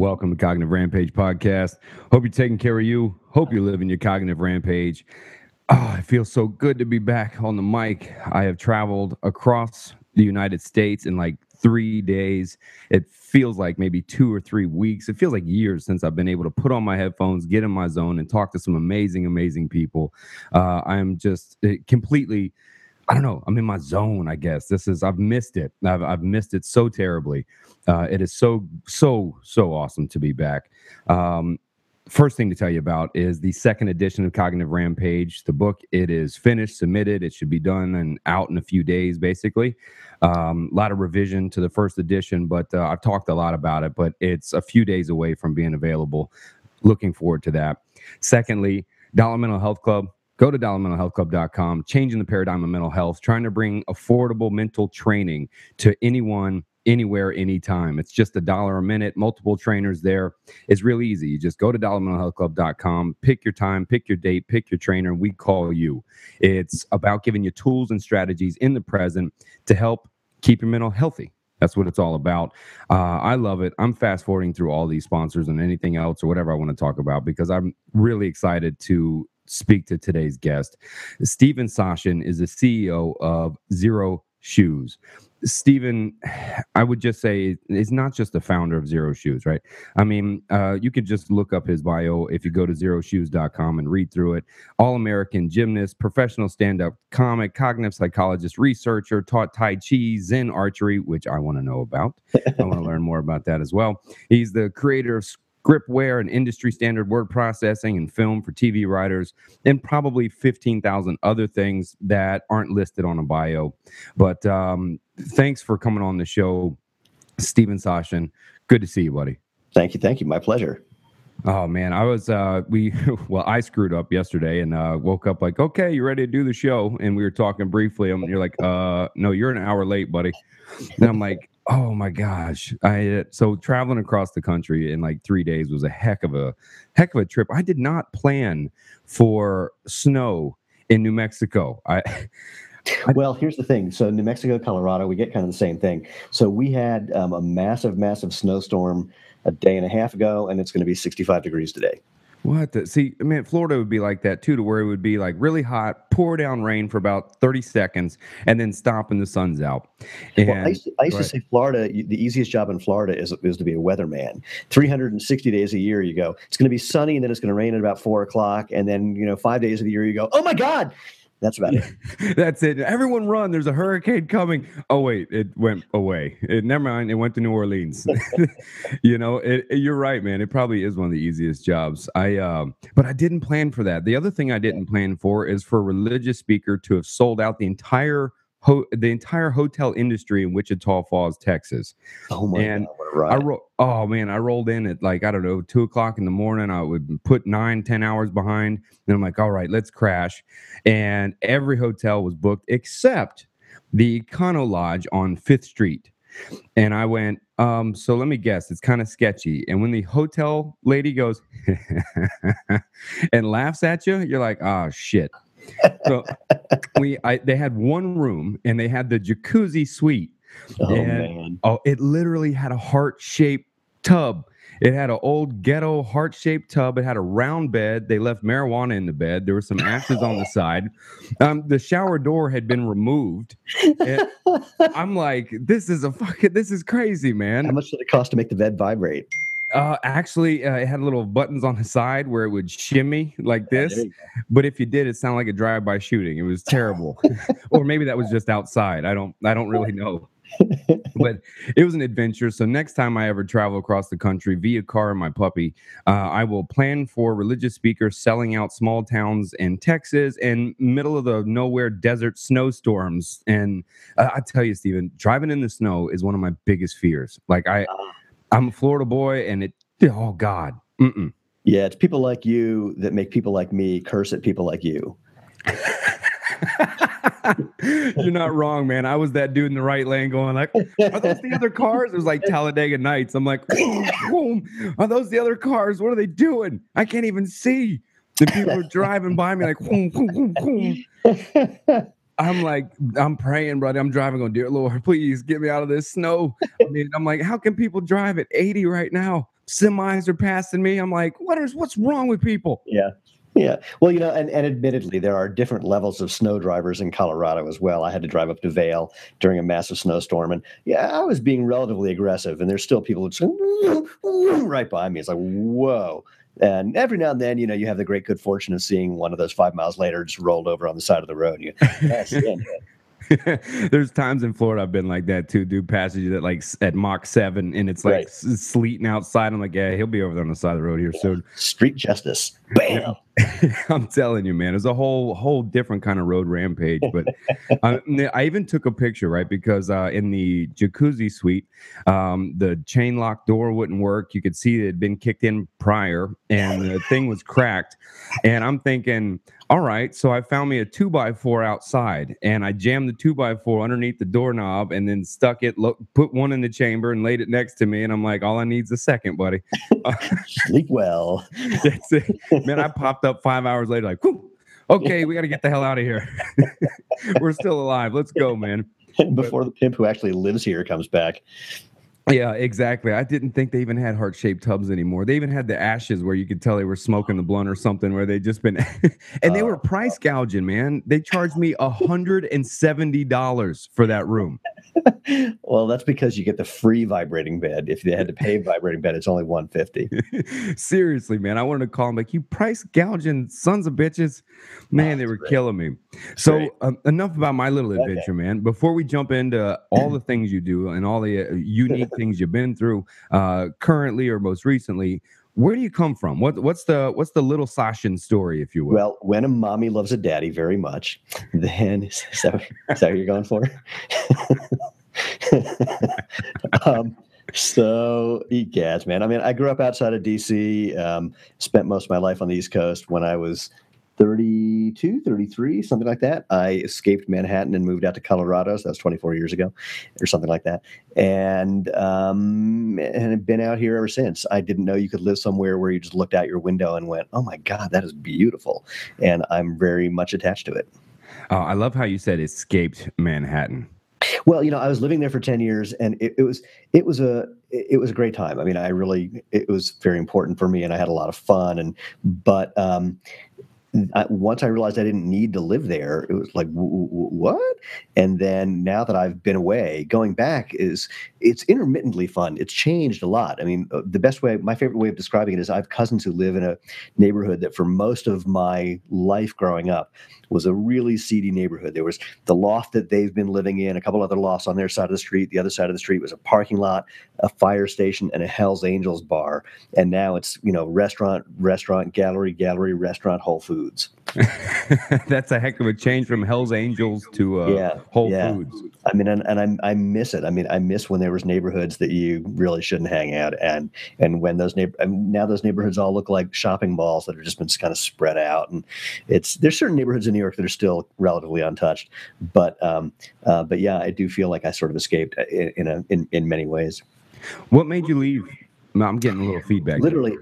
Welcome to Cognitive Rampage Podcast. Hope you're taking care of you. Hope you're living your cognitive rampage. Oh, it feels so good to be back on the mic. I have traveled across the United States in like 3 days. It feels like maybe 2 or 3 weeks. It feels like years since I've been able to put on my headphones, get in my zone, and talk to some amazing, amazing people. I am just completely, I don't know. I'm in my zone, I guess. I've missed it. I've missed it so terribly. It is so awesome to be back. First thing to tell you about is the second edition of Cognitive Rampage. The book, it is finished, submitted. It should be done and out in a few days, basically. A lot of revision to the first edition, but I've talked a lot about it, but it's a few days away from being available. Looking forward to that. Secondly, Dollar Mental Health Club. Go to dollarmentalhealthclub.com, changing the paradigm of mental health, trying to bring affordable mental training to anyone, anywhere, anytime. It's just $1 a minute, multiple trainers there. It's really easy. You just go to dollarmentalhealthclub.com, pick your time, pick your date, pick your trainer, and we call you. It's about giving you tools and strategies in the present to help keep your mental healthy. That's what it's all about. I love it. I'm fast forwarding through all these sponsors and anything else or whatever I want to talk about because I'm really excited to speak to today's guest. Steven Soshin is the CEO of Xero Shoes. Steven, I would just say, is not just the founder of Xero Shoes, right? I mean, you could just look up his bio if you go to xeroshoes.com and read through it. All-American gymnast, professional stand-up comic, cognitive psychologist, researcher, taught Tai Chi, Zen archery, which I want to know about. I want to learn more about that as well. He's the creator of Scriptware and industry standard word processing and film for TV writers, and probably 15,000 other things that aren't listed on a bio. But thanks for coming on the show, Steven Soshin. Good to see you, buddy. Thank you. My pleasure. Oh man, I screwed up yesterday and woke up like, okay, you ready to do the show? And we were talking briefly, and you're like, no, you're an hour late, buddy. And I'm like, oh my gosh. So traveling across the country in like 3 days was a heck of a trip. I did not plan for snow in New Mexico. Well, here's the thing. So New Mexico, Colorado, we get kind of the same thing. So we had a massive snowstorm a day and a half ago, and it's going to be 65 degrees today. See, I mean, Florida would be like that too, to where it would be like really hot, pour down rain for about 30 seconds, and then stop and the sun's out. And well, I used to say Florida, the easiest job in Florida is to be a weatherman. 360 days a year, you go, it's going to be sunny, and then it's going to rain at about 4 o'clock. And then, 5 days of the year, you go, oh my God. That's about it. That's it. Everyone run. There's a hurricane coming. Oh, wait. It went away. Never mind. It went to New Orleans. You're right, man. It probably is one of the easiest jobs. But I didn't plan for that. The other thing I didn't plan for is for a religious speaker to have sold out the entire hotel industry in Wichita Falls, Texas. Oh my God, what a ride. I rolled in at 2 o'clock in the morning. I would put 9-10 hours behind. Then I'm like, all right, let's crash. And every hotel was booked except the Econo Lodge on 5th Street. And I went, so let me guess, it's kind of sketchy. And when the hotel lady goes and laughs at you, you're like, oh shit. So they had one room and they had the jacuzzi suite. Man. It literally had a heart-shaped tub. It had an old ghetto heart-shaped tub. It had a round bed. They left marijuana in the bed. There were some ashes on the side. The shower door had been removed. I'm like, this is crazy, man. How much did it cost to make the bed vibrate? Actually, it had little buttons on the side where it would shimmy like this. But if you did, it sounded like a drive-by shooting. It was terrible. Or maybe that was just outside. I don't really know. But it was an adventure. So next time I ever travel across the country via car and my puppy, I will plan for religious speakers selling out small towns in Texas and middle of the nowhere desert snowstorms. And I tell you, Steven, driving in the snow is one of my biggest fears. Like I'm a Florida boy, and oh God. Mm-mm. Yeah, it's people like you that make people like me curse at people like you. You're not wrong, man. I was that dude in the right lane going like, are those the other cars? It was like Talladega Nights. I'm like, are those the other cars? What are they doing? I can't even see. The people are driving by me like, I'm like, I'm praying, brother. I'm driving on, dear Lord, please get me out of this snow. I mean, I'm like, how can people drive at 80 right now? semis are passing me. I'm like, what's wrong with people? Yeah. Yeah. Well, and admittedly, there are different levels of snow drivers in Colorado as well. I had to drive up to Vail during a massive snowstorm. And yeah, I was being relatively aggressive. And there's still people who say, right by me. It's like, whoa. And every now and then, you have the great good fortune of seeing one of those 5 miles later just rolled over on the side of the road. Yes, yeah. There's times in Florida I've been like that too, dude. Passages at at Mach 7 and it's like Right. sleeting outside. I'm like, yeah, he'll be over there on the side of the road here soon. Street justice. Bam. I'm telling you, man, it's a whole different kind of road rampage. But I even took a picture, right? Because in the jacuzzi suite, the chain lock door wouldn't work. You could see it had been kicked in prior and the thing was cracked. And I'm thinking, all right, so I found me a 2x4 outside and I jammed the 2x4 underneath the doorknob and then stuck it, put one in the chamber and laid it next to me. And I'm like, all I need's a second, buddy. Sleep well. That's it. Man, I popped up 5 hours later, like, whew, okay, we got to get the hell out of here. We're still alive. Let's go, man. Before the pimp who actually lives here comes back. Yeah, exactly. I didn't think they even had heart-shaped tubs anymore. They even had the ashes where you could tell they were smoking the blunt or something where they just been and they were price gouging, man. They charged me $170 for that room. Well, that's because you get the free vibrating bed. If they had to pay vibrating bed, it's only $150. Seriously, man. I wanted to call them like, you price gouging sons of bitches. Man, they were killing me. So enough about my little adventure, man. Before we jump into all the things you do and all the unique things you've been through currently or most recently, where do you come from? What's the little Sashin story, if you will? Well, when a mommy loves a daddy very much, then is that what you're going for? So yes, man. I mean, I grew up outside of DC, spent most of my life on the East Coast. When I was 32, 33, something like that, I escaped Manhattan and moved out to Colorado. So that was 24 years ago or something like that. And have been out here ever since. I didn't know you could live somewhere where you just looked out your window and went, oh my God, that is beautiful. And I'm very much attached to it. I love how you said escaped Manhattan. Well, I was living there for 10 years and it was a great time. I mean, it was very important for me and I had a lot of fun but once I realized I didn't need to live there, it was like, what? And then now that I've been away, going back it's intermittently fun. It's changed a lot. I mean, my favorite way of describing it is I have cousins who live in a neighborhood that for most of my life growing up was a really seedy neighborhood. There was the loft that they've been living in, a couple other lofts on their side of the street. The other side of the street was a parking lot, a fire station, and a Hell's Angels bar. And now it's, restaurant, gallery, restaurant, Whole Foods. That's a heck of a change from Hell's Angels to Whole Foods. I mean, and I miss it. I mean, I miss when there was neighborhoods that you really shouldn't hang out, and when now those neighborhoods all look like shopping malls that have just been kind of spread out. And there's certain neighborhoods in New York that are still relatively untouched, but yeah, I do feel like I sort of escaped in many ways. What made you leave? I'm getting a little feedback. Literally,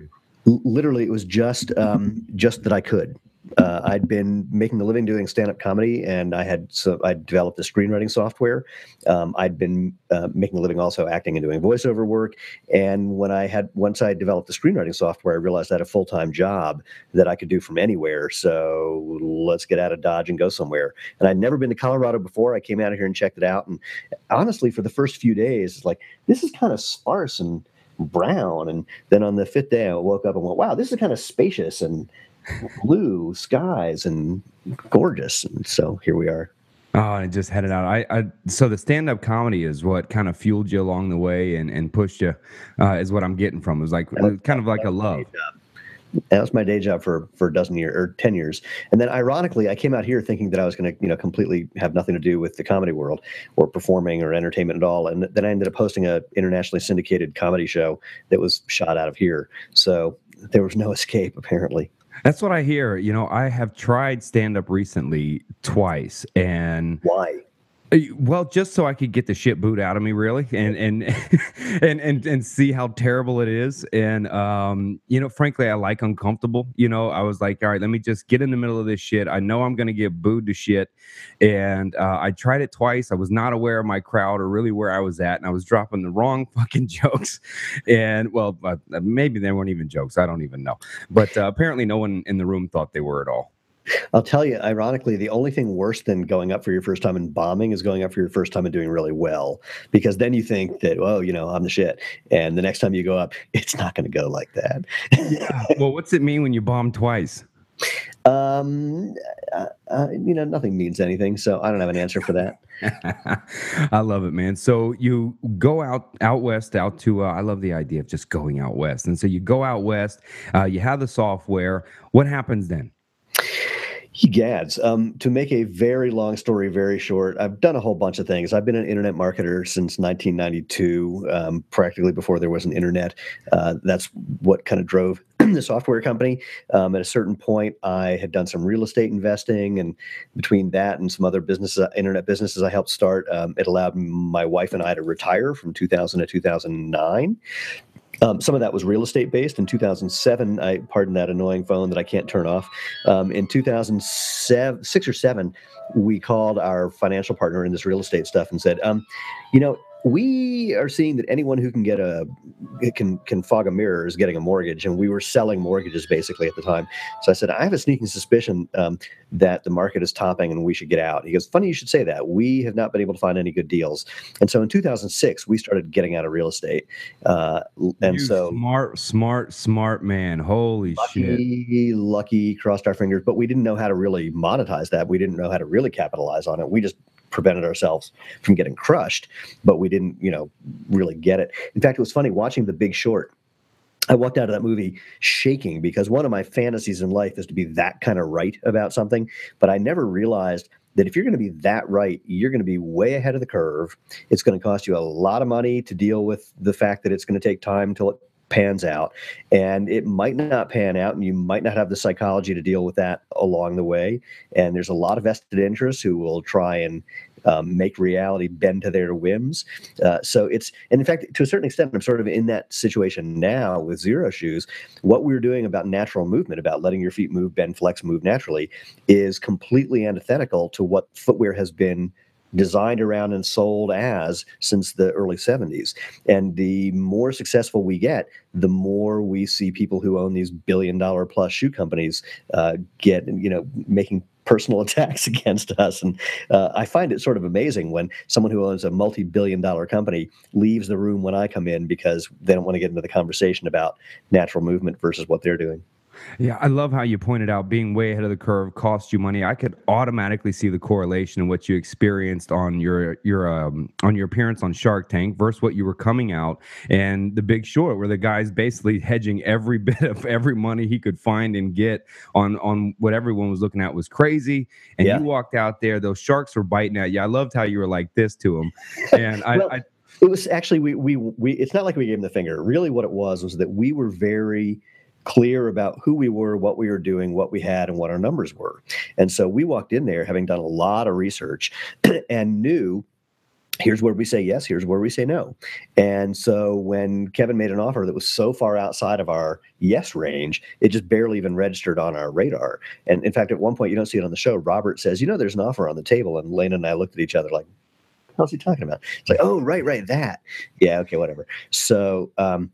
it was just that I could. I'd been making a living doing stand-up comedy, and I developed the screenwriting software. I'd been making a living also acting and doing voiceover work. And once I developed the screenwriting software, I realized I had a full-time job that I could do from anywhere. So let's get out of Dodge and go somewhere. And I'd never been to Colorado before. I came out here and checked it out. And honestly, for the first few days, it's like, this is kind of sparse and brown. And then on the fifth day, I woke up and went, wow, this is kind of spacious and blue skies and gorgeous. And so here we are. Oh, I just headed out. So the stand-up comedy is what kind of fueled you along the way and pushed you, is what I'm getting from. It was like kind of like a love. That was my day job for a dozen years or 10 years. And then ironically, I came out here thinking that I was going to, completely have nothing to do with the comedy world or performing or entertainment at all. And then I ended up hosting a internationally syndicated comedy show that was shot out of here. So there was no escape, apparently. That's what I hear. I have tried stand-up recently twice. And why? Well, just so I could get the shit boot out of me, really, and and see how terrible it is. And frankly, I like uncomfortable. I was like, all right, let me just get in the middle of this shit. I know I'm gonna get booed to shit, and I tried it twice. I was not aware of my crowd or really where I was at, and I was dropping the wrong fucking jokes. And well, maybe they weren't even jokes. I don't even know. But apparently, no one in the room thought they were at all. I'll tell you, ironically, the only thing worse than going up for your first time and bombing is going up for your first time and doing really well, because then you think that, oh, I'm the shit. And the next time you go up, it's not going to go like that. Yeah. Well, what's it mean when you bomb twice? Nothing means anything. So I don't have an answer for that. I love it, man. So you go out west, out to I love the idea of just going out west. And so you go out west, you have the software. What happens then? Gads. To make a very long story very short, I've done a whole bunch of things. I've been an internet marketer since 1992, practically before there was an internet. That's what kind of drove the software company. At a certain point, I had done some real estate investing, and between that and some other businesses, internet businesses I helped start, it allowed my wife and I to retire from 2000 to 2009. Some of that was real estate based. In 2007, pardon that annoying phone that I can't turn off. In 2007, 6 or 7, we called our financial partner in this real estate stuff and said, we are seeing that anyone who can fog a mirror is getting a mortgage, and we were selling mortgages basically at the time. So I said, I have a sneaking suspicion that the market is topping and we should get out. He goes, funny you should say that. We have not been able to find any good deals. And so in 2006, we started getting out of real estate. Smart man. Holy shit. Lucky, crossed our fingers, but we didn't know how to really monetize that. We didn't know how to really capitalize on it. We just prevented ourselves from getting crushed, but we didn't, really get it. In fact, it was funny watching The Big Short. I walked out of that movie shaking because one of my fantasies in life is to be that kind of right about something, but I never realized that if you're going to be that right, you're going to be way ahead of the curve. It's going to cost you a lot of money to deal with the fact that it's going to take time until it pans out, and it might not pan out, and you might not have the psychology to deal with that along the way. And there's a lot of vested interests who will try and make reality bend to their whims. And in fact, to a certain extent, I'm sort of in that situation now with Xero Shoes. What we were doing about natural movement, about letting your feet move, bend, flex, move naturally, is completely antithetical to what footwear has been designed around and sold as since the early 70s. And the more successful we get, the more we see people who own these billion-dollar plus shoe companies making personal attacks against us. And I find it sort of amazing when someone who owns a multi-billion-dollar company leaves the room when I come in because they don't want to get into the conversation about natural movement versus what they're doing. Yeah, I love how you pointed out being way ahead of the curve costs you money. I could automatically see the correlation in what you experienced on your appearance on Shark Tank versus what you were coming out and The Big Short, where the guy's basically hedging every bit of every money he could find and get on what everyone was looking at was crazy. And you walked out there, those sharks were biting at you. I loved how you were like this to him, and it was actually we it's not like we gave him the finger. Really, what it was that we were very clear about who we were, what we were doing, what we had, and what our numbers were. And so we walked in there having done a lot of research and knew here's where we say yes, here's where we say no. And so when Kevin made an offer that was so far outside of our yes range, it just barely even registered on our radar. And in fact, at one point, you don't see it on the show, Robert says, there's an offer on the table. And Lena and I looked at each other like, hell's he talking about? It's like, oh, right, that. Yeah, okay, whatever. So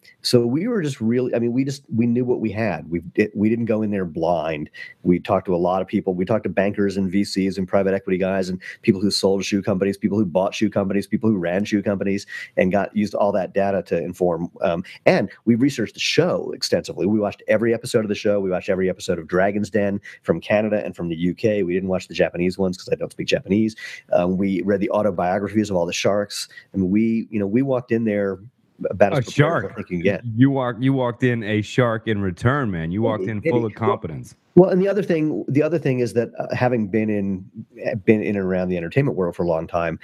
we were just really, we knew what we had. We didn't go in there blind. We talked to a lot of people. We talked to bankers and VCs and private equity guys and people who sold shoe companies, people who bought shoe companies, people who ran shoe companies, and used all that data to inform. And we researched the show extensively. We watched every episode of the show. We watched every episode of Dragon's Den from Canada and from the UK. We didn't watch the Japanese ones because I don't speak Japanese. We read the autobiographies of all the sharks, and we walked in there about a shark. You can get. You walked in a shark in return, man. You walked in full of competence. Well, and the other thing is that having been in and around the entertainment world for a long time,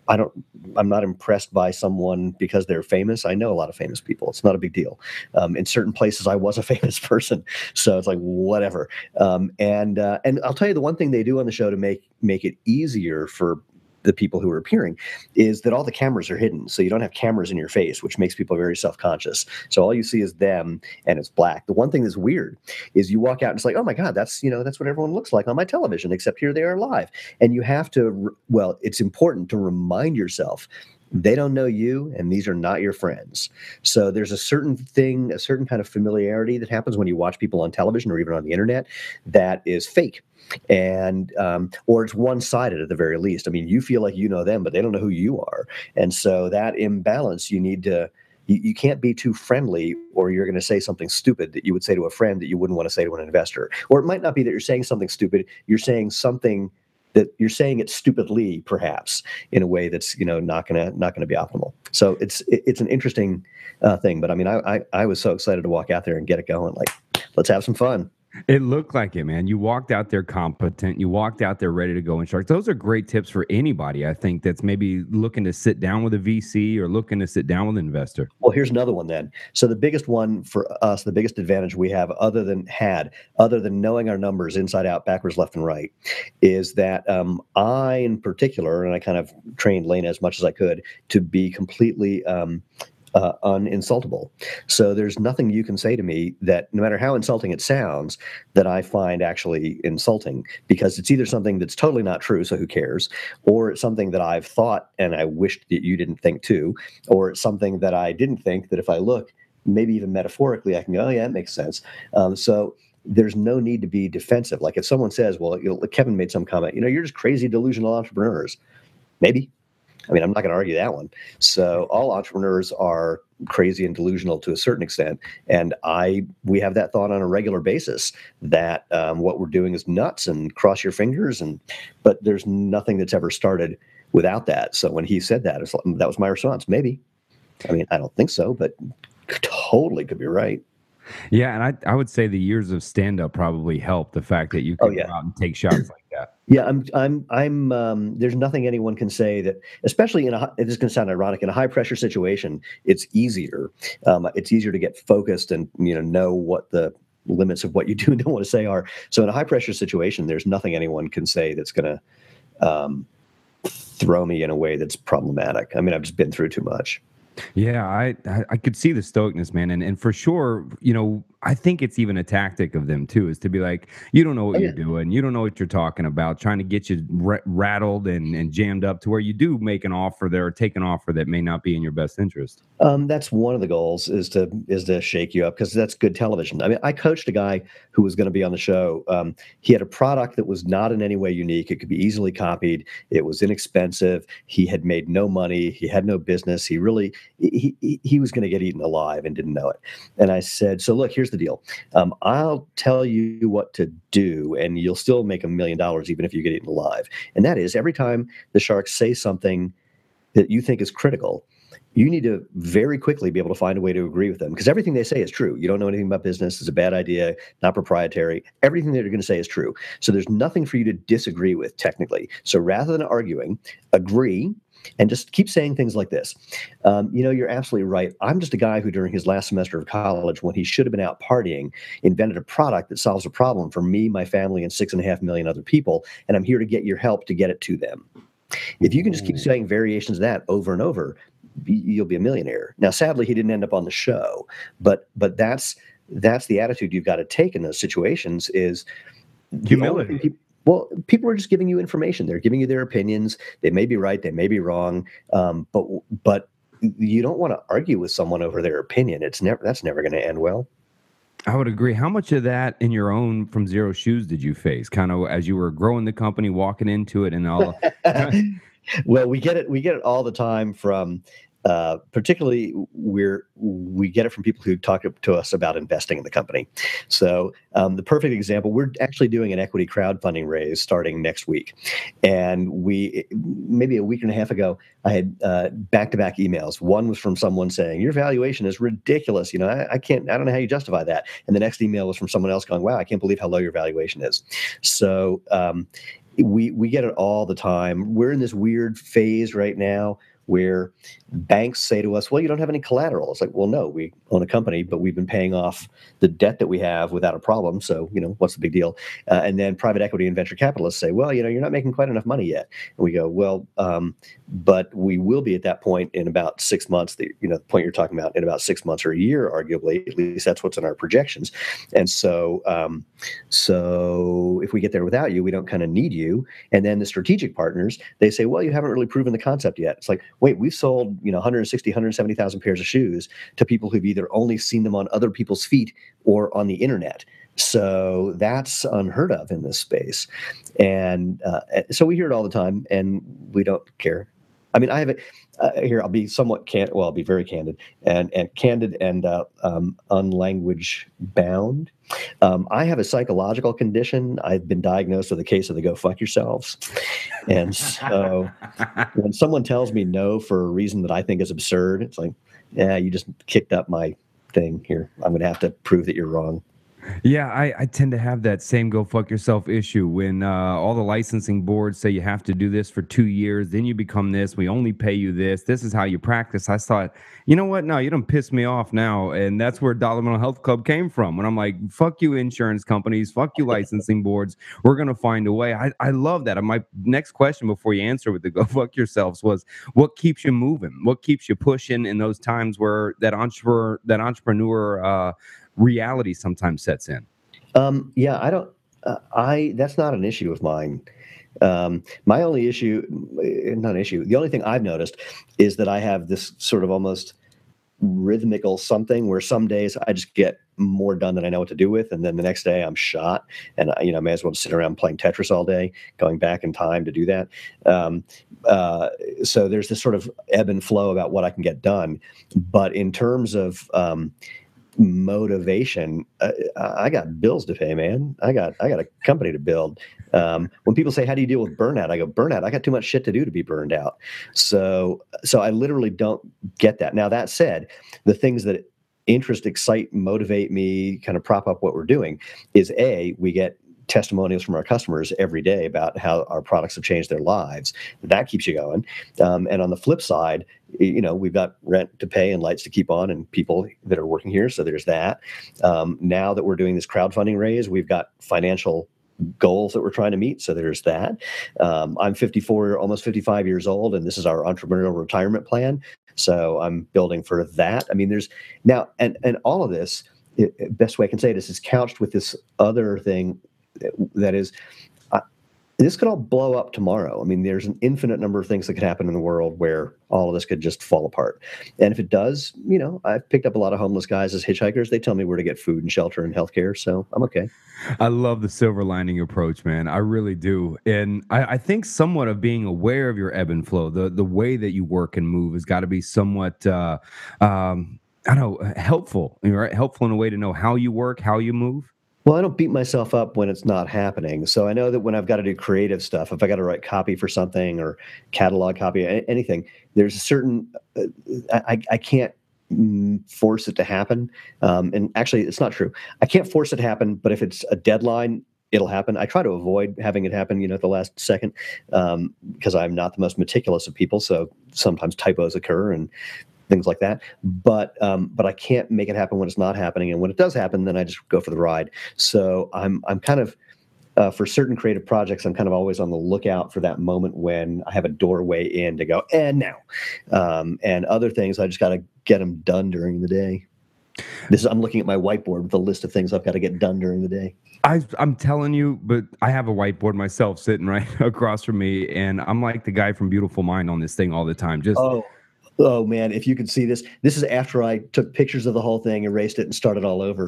I'm not impressed by someone because they're famous. I know a lot of famous people. It's not a big deal. In certain places, I was a famous person, so it's like whatever. And I'll tell you the one thing they do on the show to make it easier for the people who are appearing, is that all the cameras are hidden. So you don't have cameras in your face, which makes people very self-conscious. So all you see is them, and it's black. The one thing that's weird is you walk out and it's like, oh my God, that's what everyone looks like on my television, except here they are live. And you have to, well, it's important to remind yourself they don't know you, and these are not your friends. So there's a certain kind of familiarity that happens when you watch people on television or even on the internet that is fake. And or it's one-sided at the very least. I mean, you feel like you know them, but they don't know who you are. And so that imbalance, you can't be too friendly, or you're going to say something stupid that you would say to a friend that you wouldn't want to say to an investor. Or it might not be that you're saying something stupid. You're saying something that you're saying it stupidly, perhaps, in a way that's not gonna be optimal. So it's an interesting thing. But I mean, I was so excited to walk out there and get it going. Like, let's have some fun. It looked like it, man. You walked out there competent. You walked out there ready to go in sharks. Those are great tips for anybody, I think, that's maybe looking to sit down with a VC or looking to sit down with an investor. Well, here's another one then. So the biggest one for us, the biggest advantage we have, other than knowing our numbers inside out, backwards, left, and right, is that I, in particular, and I kind of trained Lena as much as I could to be completely uninsultable. So there's nothing you can say to me that, no matter how insulting it sounds, that I find actually insulting, because it's either something that's totally not true, so who cares, or it's something that I've thought and I wished that you didn't think too, or it's something that I didn't think that if I look, maybe even metaphorically, I can go, oh yeah, it makes sense. So there's no need to be defensive. Like if someone says, well, Kevin made some comment, you're just crazy delusional entrepreneurs. Maybe. I mean, I'm not going to argue that one. So all entrepreneurs are crazy and delusional to a certain extent. And we have that thought on a regular basis that what we're doing is nuts, and cross your fingers. But there's nothing that's ever started without that. So when he said that, that was my response. Maybe. I mean, I don't think so, but totally could be right. Yeah, and I would say the years of stand-up probably helped the fact that you could go out and take shots like that. Yeah, I'm there's nothing anyone can say that, especially this is going to sound ironic, in a high pressure situation, it's easier. It's easier to get focused and know what the limits of what you do and don't want to say are. So in a high pressure situation, there's nothing anyone can say that's going to throw me in a way that's problematic. I mean, I've just been through too much. Yeah, I could see the stoicness, man, and for sure, I think it's even a tactic of them too, is to be like, you don't know what you're doing, you don't know what you're talking about, trying to get you rattled and jammed up to where you do make an offer there or take an offer that may not be in your best interest. That's one of the goals, is to shake you up, because that's good television. I mean, I coached a guy who was going to be on the show. He had a product that was not in any way unique. It could be easily copied. It was inexpensive. He had made no money. He had no business. He was going to get eaten alive and didn't know it. And I said, so look, here's the deal. I'll tell you what to do, and you'll still make $1 million even if you get eaten alive. And that is, every time the sharks say something that you think is critical, you need to very quickly be able to find a way to agree with them, because everything they say is true. You don't know anything about business. It's a bad idea, not proprietary. Everything that they're going to say is true. So there's nothing for you to disagree with technically. So rather than arguing, agree, and just keep saying things like this. You're absolutely right. I'm just a guy who, during his last semester of college, when he should have been out partying, invented a product that solves a problem for me, my family, and 6.5 million other people. And I'm here to get your help to get it to them. If you can just keep saying variations of that over and over, you'll be a millionaire. Now, sadly, he didn't end up on the show, but that's the attitude you've got to take in those situations, is humility. People are just giving you information. They're giving you their opinions. They may be right. They may be wrong. But you don't want to argue with someone over their opinion. That's never going to end well. I would agree. How much of that in your own From Zero Shoes did you face, kind of as you were growing the company, walking into it, and all? Well, we get it all the time from. Particularly, we get it from people who talk to us about investing in the company. So the perfect example, we're actually doing an equity crowdfunding raise starting next week. And maybe a week and a half ago, I had back-to-back emails. One was from someone saying, your valuation is ridiculous. I don't know how you justify that. And the next email was from someone else going, wow, I can't believe how low your valuation is. So we get it all the time. We're in this weird phase right now where banks say to us, well, you don't have any collateral. It's like, well, no, we own a company, but we've been paying off the debt that we have without a problem. So, what's the big deal? And then private equity and venture capitalists say, well, you're not making quite enough money yet. And we go, well, but we will be at that point in about 6 months, the point you're talking about, in about 6 months or a year, arguably. At least that's what's in our projections. And so if we get there without you, we don't kind of need you. And then the strategic partners, they say, well, you haven't really proven the concept yet. It's like, wait, we've sold 160, 170,000 pairs of shoes to people who've either only seen them on other people's feet or on the internet. So that's unheard of in this space. And so we hear it all the time, and we don't care. I mean, I have it here. I'll be somewhat I'll be very candid and candid and unlanguage bound. I have a psychological condition. I've been diagnosed with a case of the go fuck yourselves. And so when someone tells me no for a reason that I think is absurd, it's like, yeah, you just kicked up my thing here. I'm going to have to prove that you're wrong. Yeah, I tend to have that same go fuck yourself issue when all the licensing boards say you have to do this for 2 years, then you become this, we only pay you this, this is how you practice. I thought, you know what? No, you don't piss me off now. And that's where Dollar Mental Health Club came from. When I'm like, fuck you insurance companies, fuck you licensing boards, we're going to find a way. I love that. And my next question before you answer with the go fuck yourselves was, what keeps you moving? What keeps you pushing in those times where that entrepreneur reality sometimes sets in? Yeah, I don't. That's not an issue of mine. My only issue, not an issue. The only thing I've noticed is that I have this sort of almost rhythmical something where some days I just get more done than I know what to do with, and then the next day I'm shot, and I may as well sit around playing Tetris all day, going back in time to do that. So there's this sort of ebb and flow about what I can get done, but in terms of motivation, I got bills to pay, man. I got a company to build. When people say, how do you deal with burnout? I go, burnout, I got too much shit to do to be burned out. So I literally don't get that. Now, that said, the things that interest, excite, motivate me, kind of prop up what we're doing is we get testimonials from our customers every day about how our products have changed their lives. That keeps you going. And on the flip side, we've got rent to pay and lights to keep on and people that are working here. So there's that. Now that we're doing this crowdfunding raise, we've got financial goals that we're trying to meet. So there's that. I'm 54, almost 55 years old, and this is our entrepreneurial retirement plan. So I'm building for that. I mean, there's now, and all of this, best way I can say this is couched with this other thing that is, this could all blow up tomorrow. I mean, there's an infinite number of things that could happen in the world where all of this could just fall apart. And if it does, I've picked up a lot of homeless guys as hitchhikers. They tell me where to get food and shelter and healthcare, so I'm okay. I love the silver lining approach, man. I really do. And I think somewhat of being aware of your ebb and flow, the way that you work and move has got to be somewhat, I don't know, helpful, right? Helpful in a way to know how you work, how you move. Well, I don't beat myself up when it's not happening. So I know that when I've got to do creative stuff, if I got to write copy for something or catalog copy, anything, there's a certain, I can't force it to happen. And actually, it's not true. I can't force it to happen, but if it's a deadline, it'll happen. I try to avoid having it happen, at the last second, because I'm not the most meticulous of people. So sometimes typos occur and things like that. But I can't make it happen when it's not happening. And when it does happen, then I just go for the ride. So I'm kind of, for certain creative projects, I'm kind of always on the lookout for that moment when I have a doorway in to go, and now. And other things, I just got to get them done during the day. I'm looking at my whiteboard with a list of things I've got to get done during the day. I'm telling you, but I have a whiteboard myself sitting right across from me, and I'm like the guy from Beautiful Mind on this thing all the time. Oh man, if you could see this is after I took pictures of the whole thing, erased it, and started all over.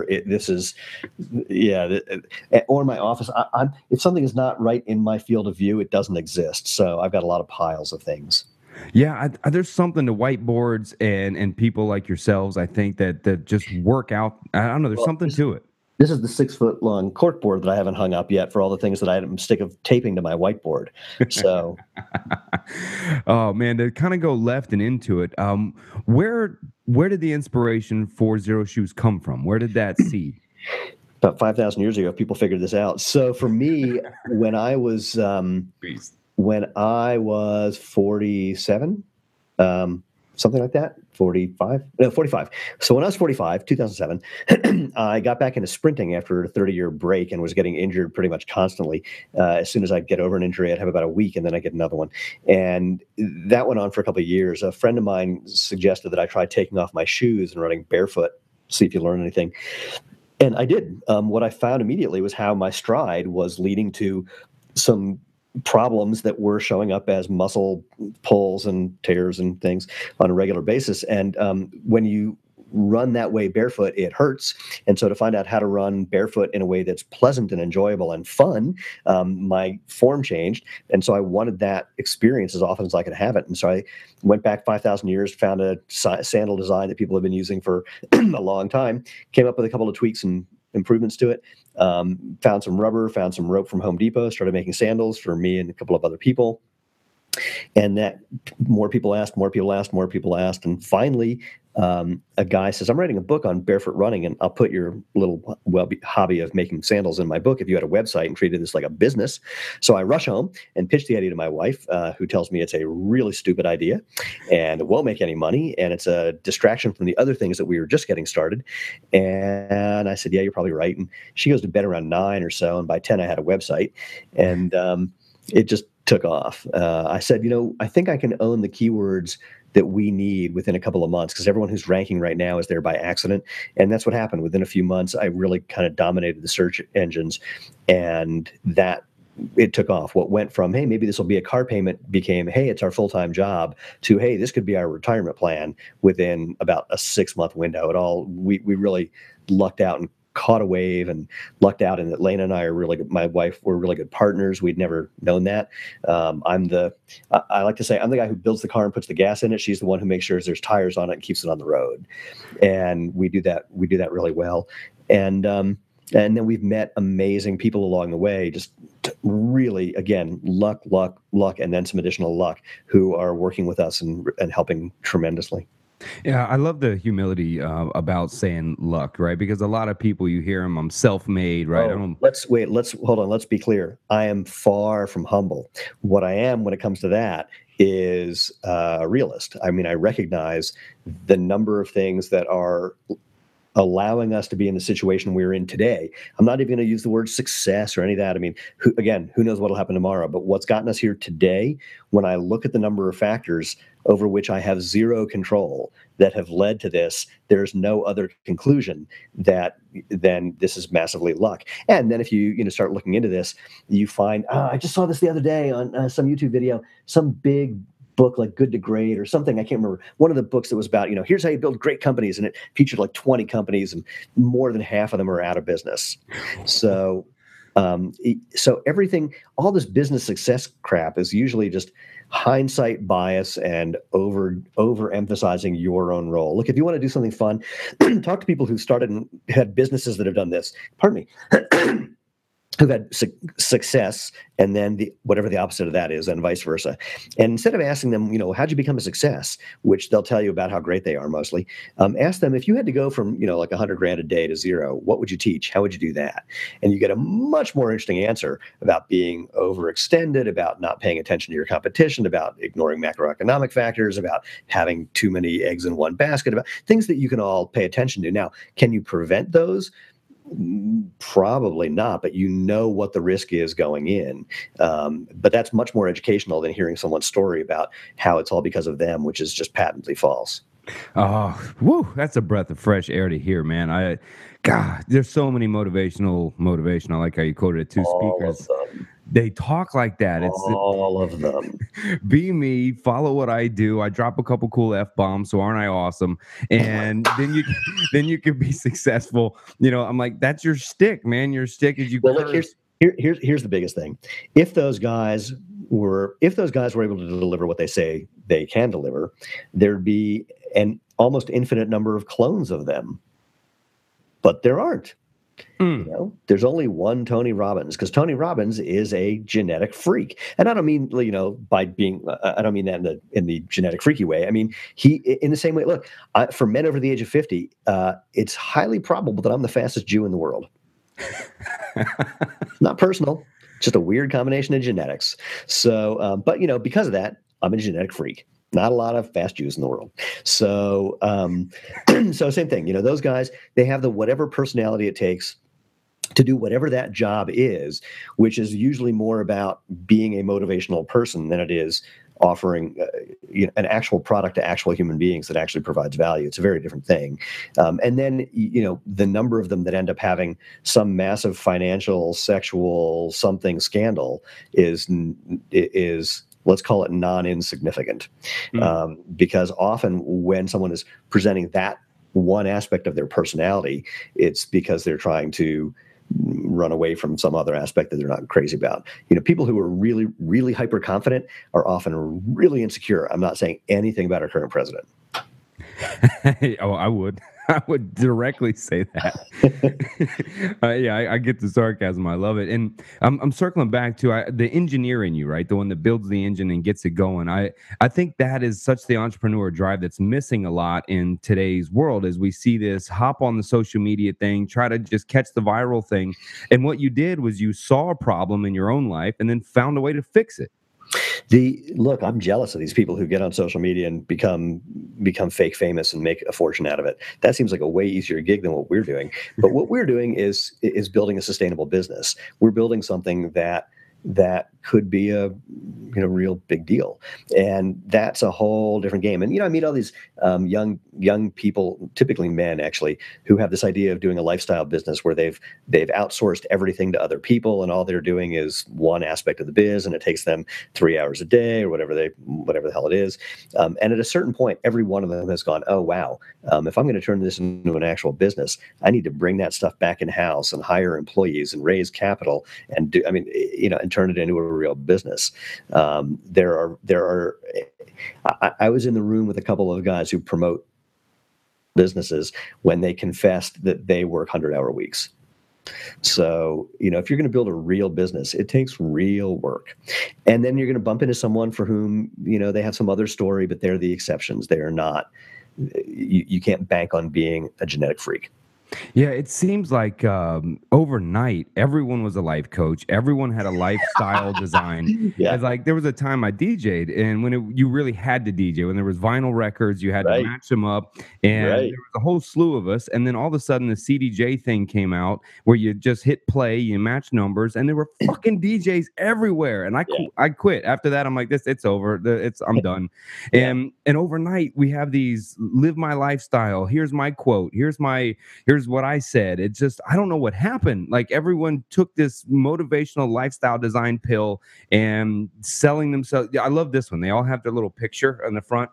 Or my office. If something is not right in my field of view, it doesn't exist. So I've got a lot of piles of things. Yeah, there's something to whiteboards and people like yourselves, I think, that just work out. I don't know, there's something to it. This is the 6-foot long corkboard that I haven't hung up yet for all the things that I had a mistake of taping to my whiteboard. So, oh man, to kind of go left and into it, where did the inspiration for Zero Shoes come from? Where did that seed? About 5,000 years ago, people figured this out. So for me, when I was 47, Something like that. 45? No, 45. So when I was 45, 2007, I got back into sprinting after a 30-year break and was getting injured pretty much constantly. As soon as I'd get over an injury, I'd have about a week and then I'd get another one. And that went on for a couple of years. A friend of mine suggested that I try taking off my shoes and running barefoot, see if you learn anything. And I did. What I found immediately was how my stride was leading to some problems that were showing up as muscle pulls and tears and things on a regular basis. And when you run that way barefoot, it hurts. And so to find out how to run barefoot in a way that's pleasant and enjoyable and fun, my form changed. And so I wanted that experience as often as I could have it. And so I went back 5,000 years, found a sandal design that people have been using for a long time, came up with a couple of tweaks and improvements to it. Found some rubber, found some rope from Home Depot, started making sandals for me and a couple of other people. And that more people asked, and finally, a guy says, "I'm writing a book on barefoot running, and I'll put your little hobby of making sandals in my book if you had a website and treated this like a business." So I rush home and pitch the idea to my wife, who tells me it's a really stupid idea, and it won't make any money, and it's a distraction from the other things that we were just getting started. And I said, "Yeah, you're probably right." And she goes to bed around 9 or so, and by 10 I had a website, and it just took off. I said, I think I can own the keywords that we need within a couple of months, because everyone who's ranking right now is there by accident. And that's what happened. Within a few months, I really kind of dominated the search engines, and that it took off. What went from, hey, maybe this will be a car payment, became, hey, it's our full-time job, to, hey, this could be our retirement plan within about a 6-month window. We really lucked out and caught a wave and lucked out in that Lena and I are really good. My wife, we're really good partners. We'd never known that. I like to say I'm the guy who builds the car and puts the gas in it. She's the one who makes sure there's tires on it and keeps it on the road. And we do that really well. And then we've met amazing people along the way, just really, again, luck, and then some additional luck, who are working with us and helping tremendously. Yeah, I love the humility about saying luck, right? Because a lot of people, you hear them, I'm self-made, right? Let's hold on. Let's be clear. I am far from humble. What I am when it comes to that is a realist. I mean, I recognize the number of things that are allowing us to be in the situation we're in today. I'm not even going to use the word success or any of that. I mean, who knows what'll happen tomorrow? But what's gotten us here today, when I look at the number of factors over which I have zero control that have led to this, there's no other conclusion than this is massively luck. And then if you start looking into this, you find, I just saw this the other day on some YouTube video, some big book like Good to Great or something. I can't remember. One of the books that was about, here's how you build great companies. And it featured like 20 companies, and more than half of them are out of business. So everything, all this business success crap is usually just hindsight bias and overemphasizing your own role. Look, if you want to do something fun, talk to people who started and had businesses that have done this. Pardon me. Who've had success, and then whatever the opposite of that is, and vice versa. And instead of asking them, how'd you become a success, which they'll tell you about how great they are mostly, ask them, if you had to go from, like $100,000 a day to zero, what would you teach? How would you do that? And you get a much more interesting answer about being overextended, about not paying attention to your competition, about ignoring macroeconomic factors, about having too many eggs in one basket, about things that you can all pay attention to. Now, can you prevent those? Probably not, but what the risk is going in. But that's much more educational than hearing someone's story about how it's all because of them, which is just patently false. Oh, woo, that's a breath of fresh air to hear, man. God, there's so many motivation. I like how you quoted it, two speakers. They talk like that. All of them. Be me, follow what I do. I drop a couple cool F-bombs, so aren't I awesome? And then you can be successful. I'm like, that's your stick, man. Your stick is you. Well, look, here's the biggest thing. If those guys were able to deliver what they say they can deliver, there'd be an almost infinite number of clones of them. But there aren't. There's only one Tony Robbins, because Tony Robbins is a genetic freak. And I don't mean, by being, I don't mean that in the genetic freaky way. I mean, he, in the same way, look, for men over the age of 50, it's highly probable that I'm the fastest Jew in the world. Not personal, just a weird combination of genetics. So, but because of that, I'm a genetic freak. Not a lot of fast Jews in the world. So, so same thing. Those guys, they have the whatever personality it takes to do whatever that job is, which is usually more about being a motivational person than it is offering an actual product to actual human beings that actually provides value. It's a very different thing. And then, the number of them that end up having some massive financial, sexual, something scandal is let's call it non-insignificant. Because often when someone is presenting that one aspect of their personality, it's because they're trying to run away from some other aspect that they're not crazy about. People who are really, really hyper confident are often really insecure. I'm not saying anything about our current president. Oh, I would directly say that. Yeah, I get the sarcasm. I love it, and I'm circling back to the engineer in you, right? The one that builds the engine and gets it going. I think that is such the entrepreneur drive that's missing a lot in today's world. As we see this hop on the social media thing, try to just catch the viral thing, and what you did was you saw a problem in your own life and then found a way to fix it. Look, I'm jealous of these people who get on social media and become fake famous and make a fortune out of it. That seems like a way easier gig than what we're doing. But what we're doing is building a sustainable business. We're building something that could be a real big deal, and that's a whole different game. And I meet all these young people, typically men actually, who have this idea of doing a lifestyle business where they've outsourced everything to other people, and all they're doing is one aspect of the biz, and it takes them 3 hours a day or whatever the hell it is. And at a certain point, every one of them has gone, oh wow, if I'm going to turn this into an actual business, I need to bring that stuff back in house and hire employees and raise capital and and turn it into a real business. I was in the room with a couple of guys who promote businesses when they confessed that they work 100-hour weeks. So, if you're going to build a real business, it takes real work. And then you're going to bump into someone for whom, they have some other story, but they're the exceptions. They are not. You can't bank on being a genetic freak. Yeah, it seems like overnight, everyone was a life coach. Everyone had a lifestyle design. Yeah. It's like there was a time I DJ'd, and when you really had to DJ, when there was vinyl records, you had to match them up, and there was a whole slew of us. And then all of a sudden, the CDJ thing came out, where you just hit play, you match numbers, and there were fucking DJs everywhere. And I quit after that. I'm like, it's over. I'm done. And overnight, we have these live my lifestyle. Here's my quote. Here's what I said. It's just, I don't know what happened. Like everyone took this motivational lifestyle design pill and selling themselves. I love this one. They all have their little picture on the front.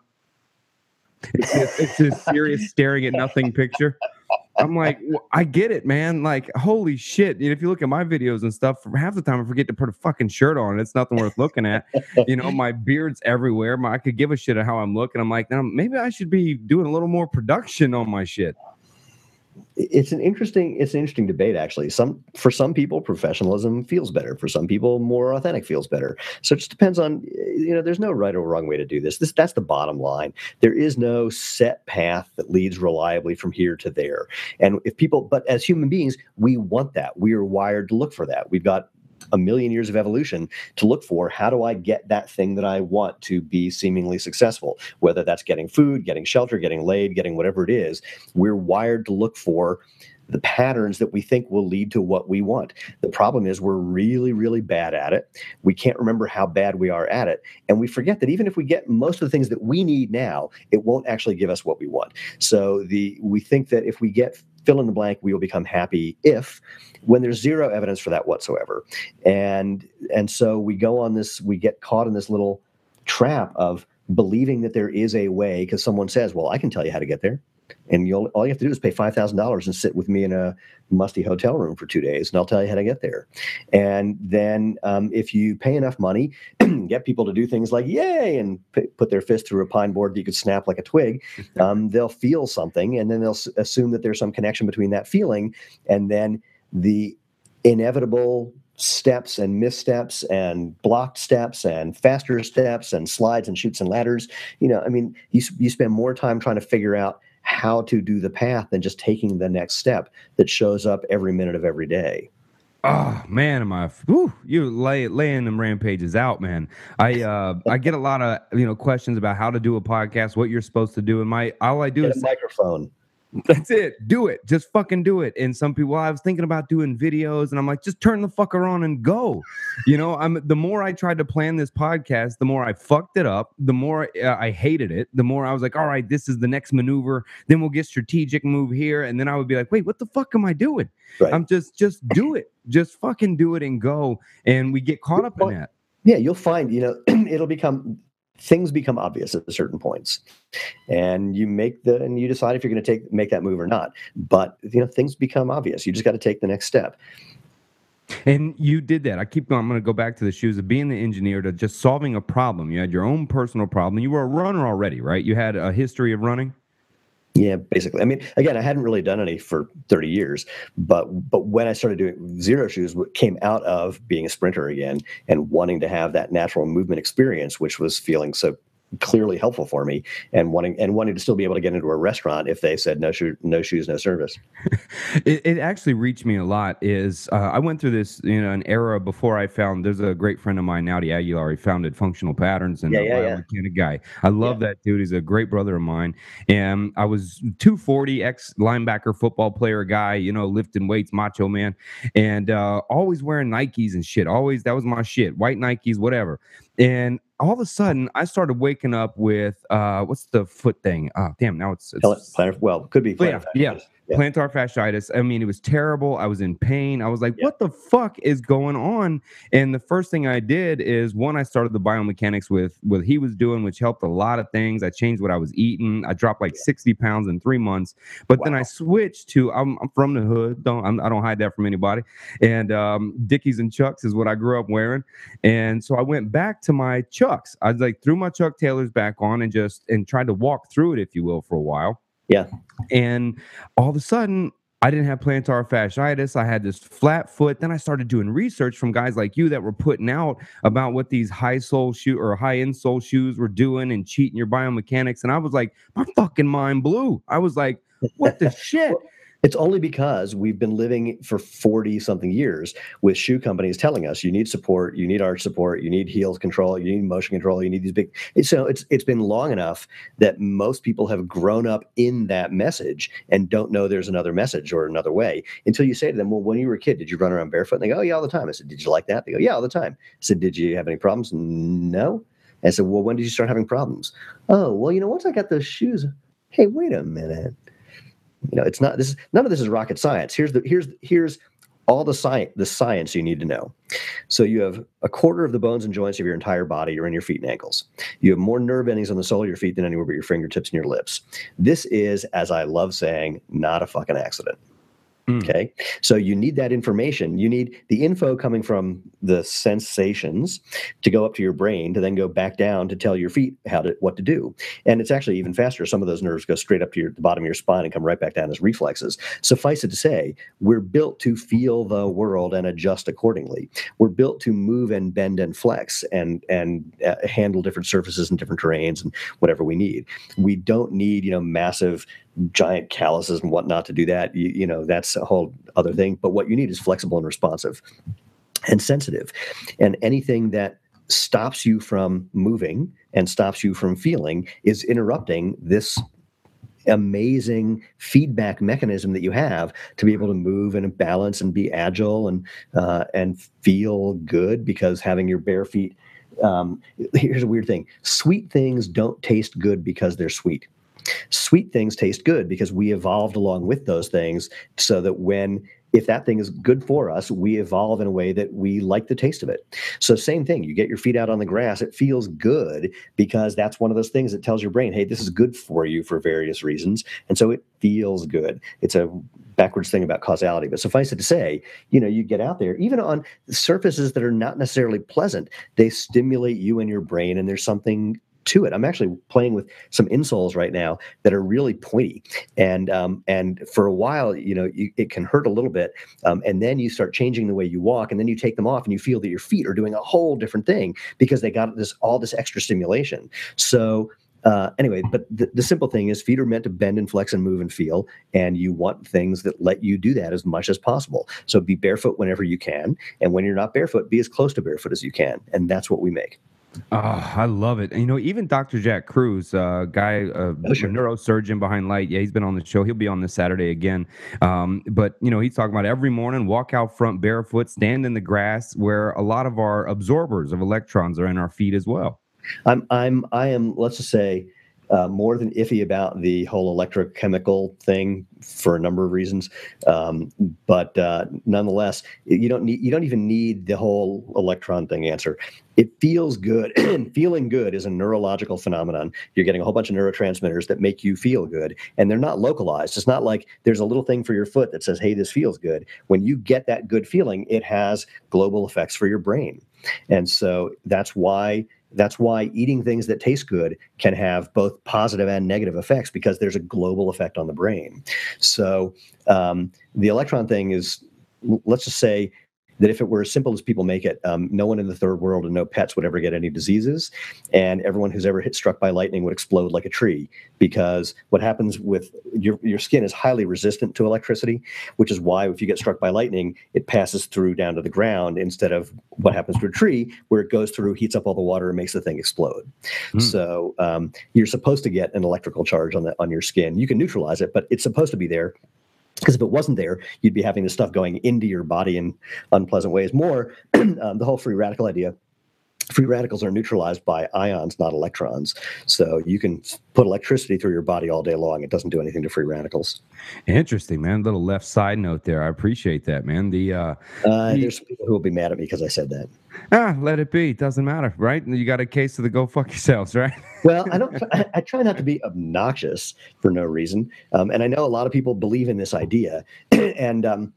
It's a serious staring at nothing picture. I'm like, well, I get it, man. Like, holy shit. If you look at my videos and stuff, half the time I forget to put a fucking shirt on. It's nothing worth looking at. My beard's everywhere. I could give a shit at how I'm looking. I'm like, maybe I should be doing a little more production on my shit. It's an interesting debate, actually. For some people, professionalism feels better. For some people, more authentic feels better. So it just depends on, there's no right or wrong way to do this. That's the bottom line. There is no set path that leads reliably from here to there. And but as human beings, we want that. We are wired to look for that. We've got a million years of evolution to look for, how do I get that thing that I want to be seemingly successful? Whether that's getting food, getting shelter, getting laid, getting whatever it is, we're wired to look for the patterns that we think will lead to what we want. The problem is we're really, really bad at it. We can't remember how bad we are at it. And we forget that even if we get most of the things that we need now, it won't actually give us what we want. So we think that if we get fill in the blank, we will become happy when there's zero evidence for that whatsoever. And so we get caught in this little trap of believing that there is a way because someone says, well, I can tell you how to get there. And all you have to do is pay $5,000 and sit with me in a musty hotel room for 2 days, and I'll tell you how to get there. And then if you pay enough money, get people to do things like yay and put their fist through a pine board that you could snap like a twig, they'll feel something, and then they'll assume that there's some connection between that feeling and then the inevitable steps and missteps and blocked steps and faster steps and slides and chutes and ladders. You spend more time trying to figure out how to do the path than just taking the next step that shows up every minute of every day. Oh man, you laying them rampages out, man. I get a lot of questions about how to do a podcast, what you're supposed to do, and all I do Get is a say, microphone. that's it. Do it. Just fucking do it. And some people, I was thinking about doing videos, and I'm like, just turn the fucker on and go. The more I tried to plan this podcast, the more I fucked it up. The more I hated it. The more I was like, all right, this is the next maneuver. Then we'll get strategic move here, and then I would be like, wait, what the fuck am I doing? Right. I'm just do it. Just fucking do it and go. And we get caught up in that. Yeah, you'll find, things become obvious at certain points, and you decide if you're going to make that move or not. But things become obvious. You just got to take the next step. And you did that. I'm going to go back to the shoes of being the engineer to just solving a problem. You had your own personal problem. You were a runner already, right? You had a history of running. Yeah, basically. I mean, again, I hadn't really done any for 30 years, but when I started doing Zero Shoes, what came out of being a sprinter again and wanting to have that natural movement experience, which was feeling so clearly helpful for me, and wanting to still be able to get into a restaurant if they said no shoes, no service. It actually reached me a lot. I went through this, an era before I found. There's a great friend of mine, Naudi Aguilar. He founded Functional Patterns and biomechanic guy. I love that dude. He's a great brother of mine. And I was 240 ex linebacker football player guy, lifting weights, macho man, and always wearing Nikes and shit. Always that was my shit. White Nikes, whatever. And all of a sudden, I started waking up with what's the foot thing? Oh, damn! Now it's could be plantar fasciitis. Yeah, plantar fasciitis. I mean, it was terrible. I was in pain. I was like, what the fuck is going on? And the first thing I did is I started the biomechanics with what he was doing, which helped a lot of things. I changed what I was eating. I dropped like 60 pounds in 3 months. But then I switched to I'm from the hood. I don't hide that from anybody. And Dickies and Chucks is what I grew up wearing. And so I went back to my Chucks. I threw my Chuck Taylors back on and tried to walk through it, if you will, for a while. Yeah. And all of a sudden, I didn't have plantar fasciitis. I had this flat foot. Then I started doing research from guys like you that were putting out about what these high end sole shoes were doing and cheating your biomechanics. And I was like, my fucking mind blew. I was like, what the shit? It's only because we've been living for 40 something years with shoe companies telling us you need support, you need arch support, you need heel control, you need motion control, you need these big. So it's been long enough that most people have grown up in that message and don't know there's another message or another way until you say to them, well, when you were a kid, did you run around barefoot? And they go, oh yeah, all the time. I said, did you like that? They go, yeah, all the time. I said, did you have any problems? No. I said, well, when did you start having problems? Oh, well, once I got those shoes. Hey, wait a minute. It's not this. None of this is rocket science. Here's all the science you need to know. So you have a quarter of the bones and joints of your entire body are in your feet and ankles. You have more nerve endings on the sole of your feet than anywhere but your fingertips and your lips. This is, as I love saying, not a fucking accident. Okay. So you need that information. You need the info coming from the sensations to go up to your brain to then go back down to tell your feet what to do. And it's actually even faster. Some of those nerves go straight up to the bottom of your spine and come right back down as reflexes. Suffice it to say, we're built to feel the world and adjust accordingly. We're built to move and bend and flex and handle different surfaces and different terrains and whatever we need. We don't need, massive giant calluses and whatnot to do that. That's a whole other thing. But what you need is flexible and responsive and sensitive. And anything that stops you from moving and stops you from feeling is interrupting this amazing feedback mechanism that you have to be able to move and balance and be agile and feel good, because having your bare feet. Here's a weird thing. Sweet things don't taste good because they're sweet. Sweet things taste good because we evolved along with those things, so that if that thing is good for us, we evolve in a way that we like the taste of it. So same thing, you get your feet out on the grass, it feels good because that's one of those things that tells your brain, hey, this is good for you for various reasons. And so it feels good. It's a backwards thing about causality, but suffice it to say, you get out there, even on surfaces that are not necessarily pleasant, they stimulate you and your brain, and there's something to it. I'm actually playing with some insoles right now that are really pointy, and for a while, it can hurt a little bit, and then you start changing the way you walk, and then you take them off, and you feel that your feet are doing a whole different thing because they got all this extra stimulation. So Anyway, but the simple thing is feet are meant to bend and flex and move and feel, and you want things that let you do that as much as possible. So be barefoot whenever you can, and when you're not barefoot, be as close to barefoot as you can, and that's what we make. Oh, I love it. And, even Dr. Jack Cruz, guy, Oh, sure. neurosurgeon behind Light. Yeah, he's been on the show. He'll be on this Saturday again. But he's talking about every morning, walk out front barefoot, stand in the grass, where a lot of our absorbers of electrons are in our feet as well. I am, let's just say, more than iffy about the whole electrochemical thing for a number of reasons. But nonetheless, you don't even need the whole electron thing answer. It feels good. Feeling good is a neurological phenomenon. You're getting a whole bunch of neurotransmitters that make you feel good, and they're not localized. It's not like there's a little thing for your foot that says, hey, this feels good. When you get that good feeling, it has global effects for your brain. And so that's why eating things that taste good can have both positive and negative effects, because there's a global effect on the brain. So the electron thing is, let's just say that if it were as simple as people make it, no one in the third world and no pets would ever get any diseases, and everyone who's ever struck by lightning would explode like a tree, because what happens with your skin is highly resistant to electricity, which is why if you get struck by lightning, it passes through down to the ground instead of what happens to a tree, where it goes through, heats up all the water, and makes the thing explode. So you're supposed to get an electrical charge on your skin. You can neutralize it, but it's supposed to be there. Because if it wasn't there, you'd be having this stuff going into your body in unpleasant ways. More, the whole free radical idea. Free radicals are neutralized by ions, not electrons. So you can put electricity through your body all day long. It doesn't do anything to free radicals. Interesting, man. Little left side note there. I appreciate that, man. There's people who will be mad at me because I said that. Let it be. It doesn't matter, right? You got a case of the go fuck yourselves, right? Well, I try not to be obnoxious for no reason, and I know a lot of people believe in this idea, and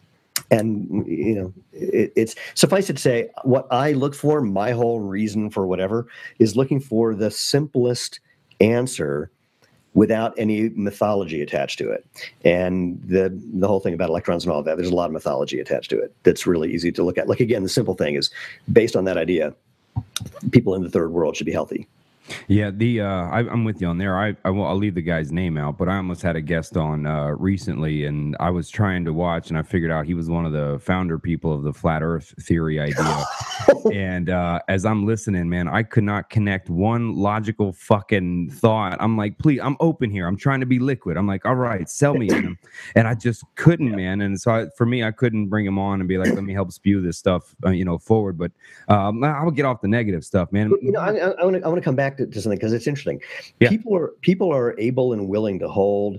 it's suffice it to say, what I look for, my whole reason for whatever, is looking for the simplest answer without any mythology attached to it. And the whole thing about electrons and all of that, there's a lot of mythology attached to it that's really easy to look at. Like, again, the simple thing is, based on that idea, people in the third world should be healthy. Yeah, I'm with you on there. I'll leave the guy's name out, but I almost had a guest on recently, and I was trying to watch, and I figured out he was one of the founder people of the flat Earth theory idea. And as I'm listening, man, I could not connect one logical fucking thought. I'm like, please, I'm open here. I'm trying to be liquid. I'm like, all right, sell me. And I just couldn't, man. And so for me, I couldn't bring him on and be like, let me help spew this stuff, forward. But I'll get off the negative stuff, man. I want to come back to something, because it's interesting. Yeah. People are able and willing to hold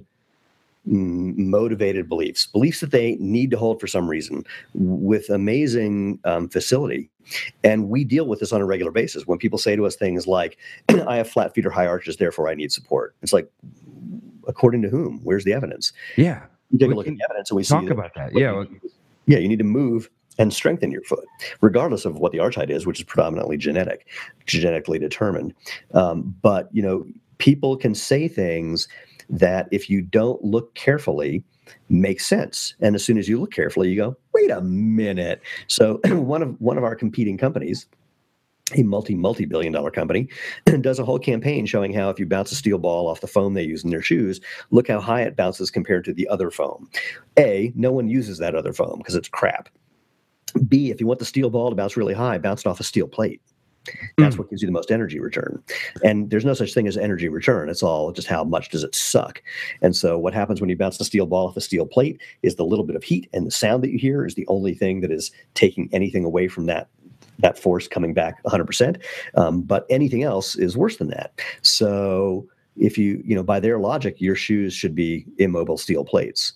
motivated beliefs that they need to hold for some reason with amazing facility. And we deal with this on a regular basis. When people say to us things like, I have flat feet or high arches, therefore I need support. It's like, according to whom? Where's the evidence? Yeah. You take a look at the evidence and we talk see about that. Yeah. You need to move and strengthen your foot, regardless of what the arch height is, which is predominantly genetically determined. But people can say things that, if you don't look carefully, make sense. And as soon as you look carefully, you go, wait a minute. So one of our competing companies, a multi-billion-dollar company, does a whole campaign showing how if you bounce a steel ball off the foam they use in their shoes, look how high it bounces compared to the other foam. A, no one uses that other foam because it's crap. B, if you want the steel ball to bounce really high, bounce it off a steel plate. That's what gives you the most energy return. And there's no such thing as energy return. It's all just how much does it suck. And so what happens when you bounce the steel ball off a steel plate is the little bit of heat and the sound that you hear is the only thing that is taking anything away from that force coming back 100%. But anything else is worse than that. So if by their logic, your shoes should be immobile steel plates.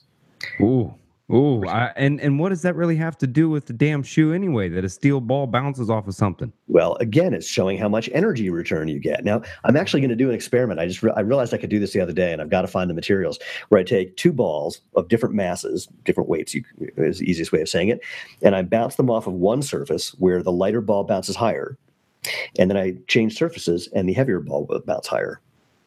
Ooh, and what does that really have to do with the damn shoe anyway, that a steel ball bounces off of something? Well, again, it's showing how much energy return you get. Now, I'm actually going to do an experiment. I realized I could do this the other day, and I've got to find the materials, where I take two balls of different masses, different weights, is the easiest way of saying it, and I bounce them off of one surface where the lighter ball bounces higher, and then I change surfaces, and the heavier ball will bounce higher.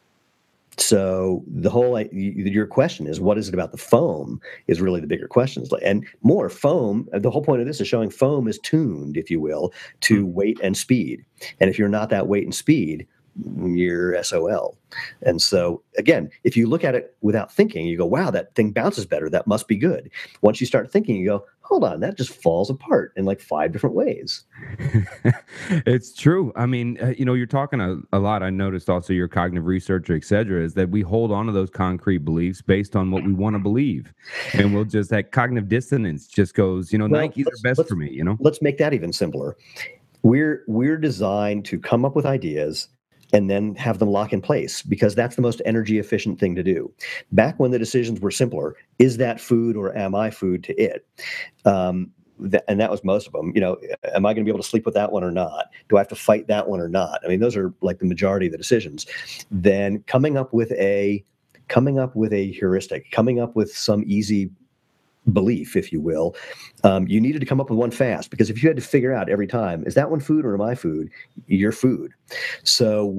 So your question is, what is it about the foam is really the bigger question. And more foam, the whole point of this is showing foam is tuned, if you will, to weight and speed. And if you're not that weight and speed, you're SOL. And so again, if you look at it without thinking, you go, wow, that thing bounces better. That must be good. Once you start thinking, you go, hold on, that just falls apart in like 5 different ways. It's true. I mean, you're talking a lot. I noticed also you're a cognitive researcher, et cetera, is that we hold on to those concrete beliefs based on what we want to believe. And we'll just, that cognitive dissonance just goes, Well, Nikes are best for me, Let's make that even simpler. We're designed to come up with ideas and then have them lock in place because that's the most energy efficient thing to do. Back when the decisions were simpler, is that food or am I food to it? And that was most of them. Am I going to be able to sleep with that one or not? Do I have to fight that one or not? I mean, those are like the majority of the decisions. Then coming up with a heuristic, coming up with some easy belief, if you will, you needed to come up with one fast, because if you had to figure out every time, is that one food or am I food? You're food. So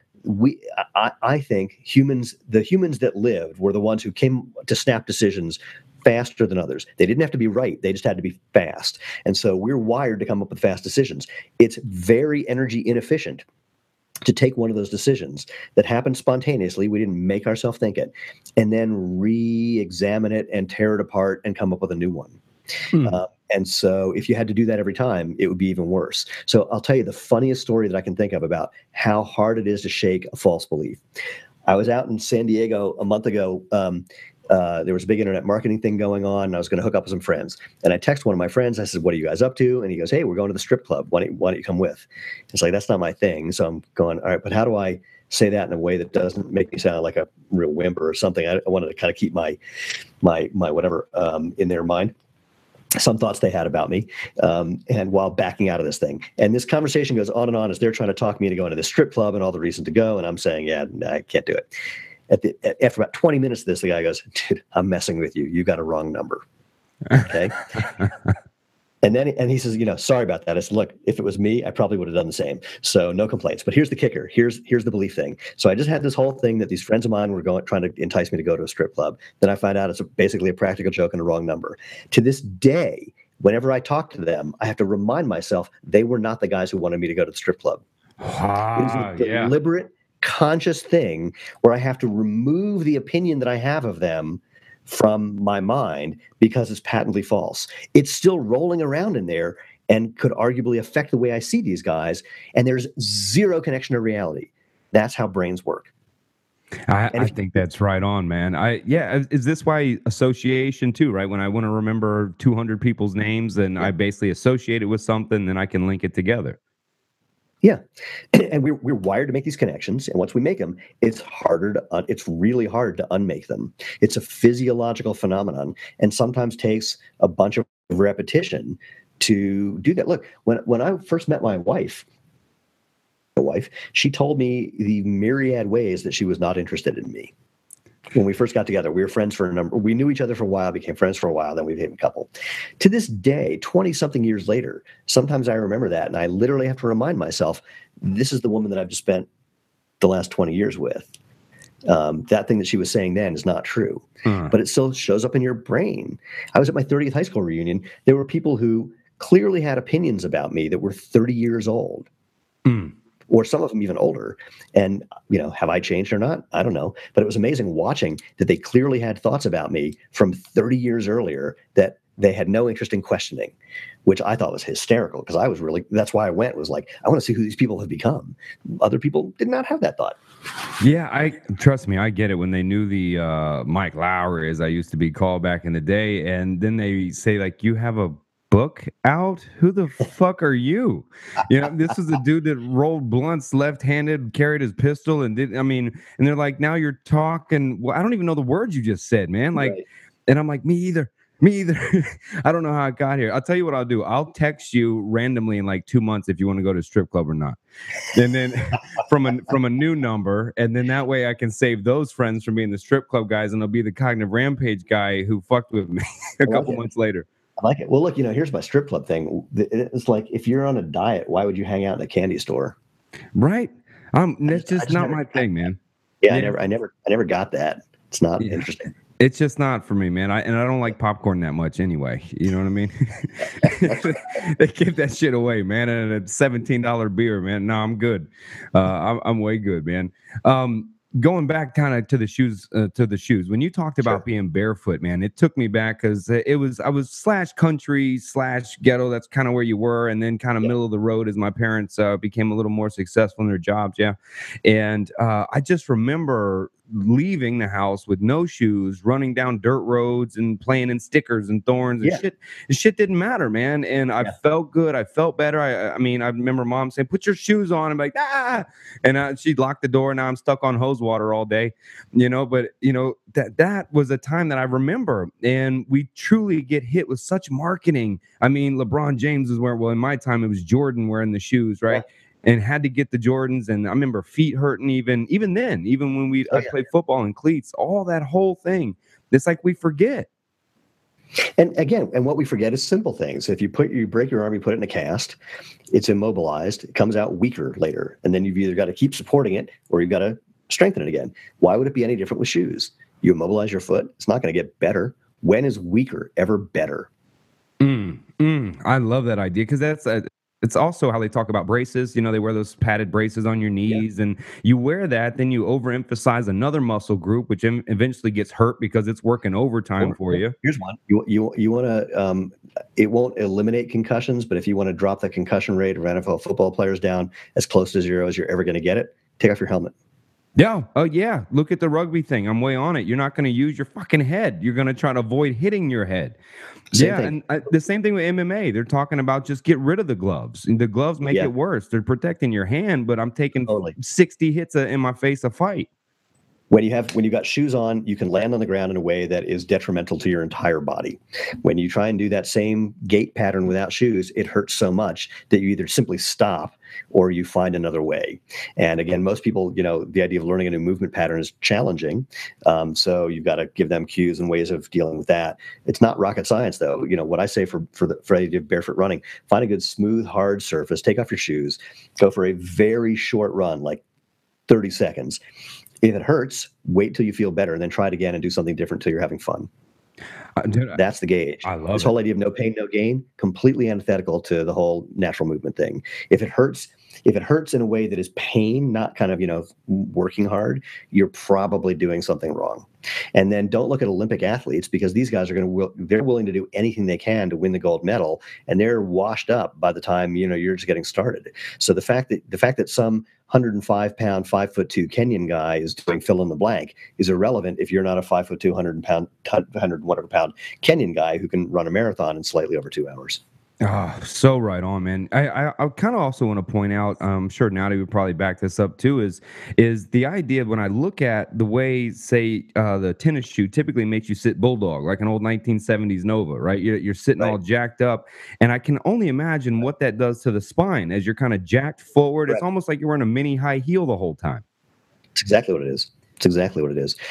I think the humans that lived were the ones who came to snap decisions faster than others. They didn't have to be right. They just had to be fast. And so we're wired to come up with fast decisions. It's very energy inefficient to take one of those decisions that happened spontaneously, we didn't make ourselves think it, and then re-examine it and tear it apart and come up with a new one. And so if you had to do that every time, it would be even worse. So I'll tell you the funniest story that I can think of about how hard it is to shake a false belief. I was out in San Diego a month ago. There was a big internet marketing thing going on, and I was going to hook up with some friends. And I text one of my friends. I said, "What are you guys up to?" And he goes, "Hey, we're going to the strip club. Why don't you come with?" It's like, that's not my thing. So I'm going, all right, but how do I say that in a way that doesn't make me sound like a real wimp or something? I wanted to kind of keep my whatever in their mind, some thoughts they had about me, and while backing out of this thing. And this conversation goes on and on as they're trying to talk me into going to the strip club and all the reason to go. And I'm saying, yeah, I can't do it. After about 20 minutes of this, the guy goes, "Dude, I'm messing with you. You got a wrong number." Okay. and he says, "Sorry about that." I said, "Look, if it was me, I probably would have done the same. So no complaints. But here's the kicker. Here's the belief thing. So I just had this whole thing that these friends of mine were trying to entice me to go to a strip club. Then I find out it's basically a practical joke and a wrong number. To this day, whenever I talk to them, I have to remind myself they were not the guys who wanted me to go to the strip club. It was a deliberate, conscious thing where I have to remove the opinion that I have of them from my mind because it's patently false. It's still rolling around in there and could arguably affect the way I see these guys. And there's zero connection to reality. That's how brains work. I think that's right on, man. Is this why association too, right? When I want to remember 200 people's names and I basically associate it with something, then I can link it together. Yeah. And we're wired to make these connections. And once we make them, it's really hard to unmake them. It's a physiological phenomenon and sometimes takes a bunch of repetition to do that. Look, when I first met my wife, she told me the myriad ways that she was not interested in me. When we first got together, we were friends we knew each other for a while, became friends for a while, then we became a couple. To this day, 20-something years later, sometimes I remember that, and I literally have to remind myself, this is the woman that I've just spent the last 20 years with. That thing that she was saying then is not true, but it still shows up in your brain. I was at my 30th high school reunion. There were people who clearly had opinions about me that were 30 years old. Or some of them even older. And, have I changed or not? I don't know. But it was amazing watching that they clearly had thoughts about me from 30 years earlier that they had no interest in questioning, which I thought was hysterical because that's why I went, was like, I want to see who these people have become. Other people did not have that thought. Yeah, trust me, I get it. When they knew the Mike Lowry, as I used to be called back in the day, and then they say, like, you have a book out? Who the fuck are you? This was a dude that rolled blunts left-handed, carried his pistol, and and they're like, now you're talking. Well, I don't even know the words you just said, man. Like, right. And I'm like, me either. I don't know how I got here. I'll tell you what I'll do. I'll text you randomly in like 2 months if you want to go to a strip club or not. And then from a new number, and then that way I can save those friends from being the strip club guys, and they'll be the cognitive rampage guy who fucked with me a couple months later. I like it. Well, look, here's my strip club thing. It's like, if you're on a diet, why would you hang out in a candy store? Right. That's just not my thing, man. Yeah, I never got that. It's not interesting. It's just not for me, man. I don't like popcorn that much anyway. You know what I mean? They give that shit away, man. And a $17 beer, man. No, I'm good. I'm way good, man. Going back kind of to the shoes, When you talked about Sure. being barefoot, man, it took me back because I was slash country slash ghetto. That's kind of where you were, and then kind of Yeah. middle of the road as my parents became a little more successful in their jobs. Yeah, and I just remember leaving the house with no shoes, running down dirt roads and playing in stickers and thorns and Yeah. shit. The shit didn't matter, man. And I Yeah. felt good. I felt better. I mean, I remember mom saying, "Put your shoes on." I'm like, ah, and she'd lock the door. Now I'm stuck on hose water all day, But that was a time that I remember, and we truly get hit with such marketing. I mean, LeBron James was wearing. Well, in my time, it was Jordan wearing the shoes, Yeah. right? And had to get the Jordans. And I remember feet hurting even then, even when Oh I yeah. played football in cleats, all that whole thing. It's like we forget. And again, and what we forget is simple things. If you break your arm, you put it in a cast, it's immobilized, it comes out weaker later. And then you've either got to keep supporting it or you've got to strengthen it again. Why would it be any different with shoes? You immobilize your foot, it's not going to get better. When is weaker ever better? I love that idea because it's also how they talk about braces. They wear those padded braces on your Yeah. knees, and you wear that, then you overemphasize another muscle group, which eventually gets hurt because it's working overtime for Or you. here's one. You want to it won't eliminate concussions, but if you want to drop the concussion rate of NFL football players down as close to zero as you're ever going to get it, take off your helmet. Yeah. Oh, yeah. Look at the rugby thing. I'm way on it. You're not going to use your fucking head. You're going to try to avoid hitting your head. Same Yeah, thing. and the same thing with MMA. They're talking about just get rid of the gloves. And the gloves make Yeah, it worse. They're protecting your hand, but I'm taking totally. 60 hits in my face a fight. When you got shoes on, you can land on the ground in a way that is detrimental to your entire body. When you try and do that same gait pattern without shoes, it hurts so much that you either simply stop or you find another way. And again, most people, the idea of learning a new movement pattern is challenging. So you've got to give them cues and ways of dealing with that. It's not rocket science, though. What I say for the idea of barefoot running: find a good, smooth, hard surface, take off your shoes, go for a very short run, like 30 seconds. If it hurts, wait till you feel better and then try it again and do something different till you're having fun. Dude, That's the gauge. I This love it. whole idea of no pain, no gain, completely antithetical to the whole natural movement thing. If it hurts in a way that is pain, not kind of, working hard, you're probably doing something wrong. And then don't look at Olympic athletes, because these guys they're willing to do anything they can to win the gold medal, and they're washed up by the time, you're just getting started. So the fact that some 105-pound, 5'2" Kenyan guy is doing fill in the blank is irrelevant if you're not a 5'2", 100 whatever pound Kenyan guy who can run a marathon in slightly over 2 hours. Ah, so right on, man. I kind of also want to point out, I'm sure Natalie would probably back this up too, is the idea when I look at the way, say, the tennis shoe typically makes you sit bulldog, like an old 1970s Nova, right? You're sitting all Right. jacked up, and I can only imagine what that does to the spine as you're kind of jacked forward. It's Correct. almost like you're wearing a mini high heel the whole time. It's exactly what it is. It's exactly what it is.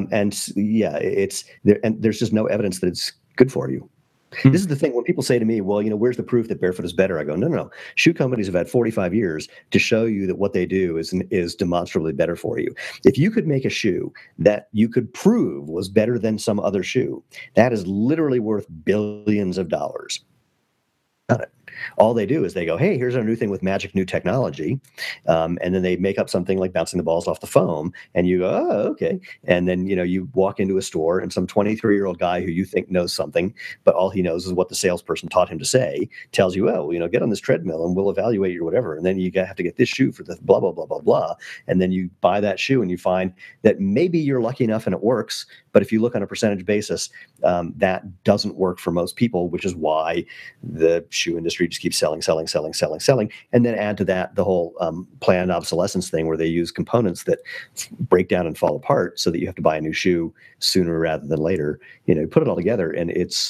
Yeah, it's there, and there's just no evidence that it's good for you. Mm. This is the thing. When people say to me, well, where's the proof that barefoot is better? I go, no, no, no. Shoe companies have had 45 years to show you that what they do is demonstrably better for you. If you could make a shoe that you could prove was better than some other shoe, that is literally worth billions of dollars. Done it. All they do is they go, hey, here's our new thing with magic new technology. And then they make up something like bouncing the balls off the foam. And you go, oh, okay. And then, you walk into a store and some 23-year-old guy who you think knows something, but all he knows is what the salesperson taught him to say, tells you, oh, get on this treadmill and we'll evaluate you or whatever. And then you have to get this shoe for the blah, blah, blah, blah, blah. And then you buy that shoe and you find that maybe you're lucky enough and it works. But if you look on a percentage basis, that doesn't work for most people, which is why the shoe industry just keeps selling, selling, selling, selling, selling. And then add to that the whole planned obsolescence thing, where they use components that break down and fall apart so that you have to buy a new shoe sooner rather than later. Put it all together, and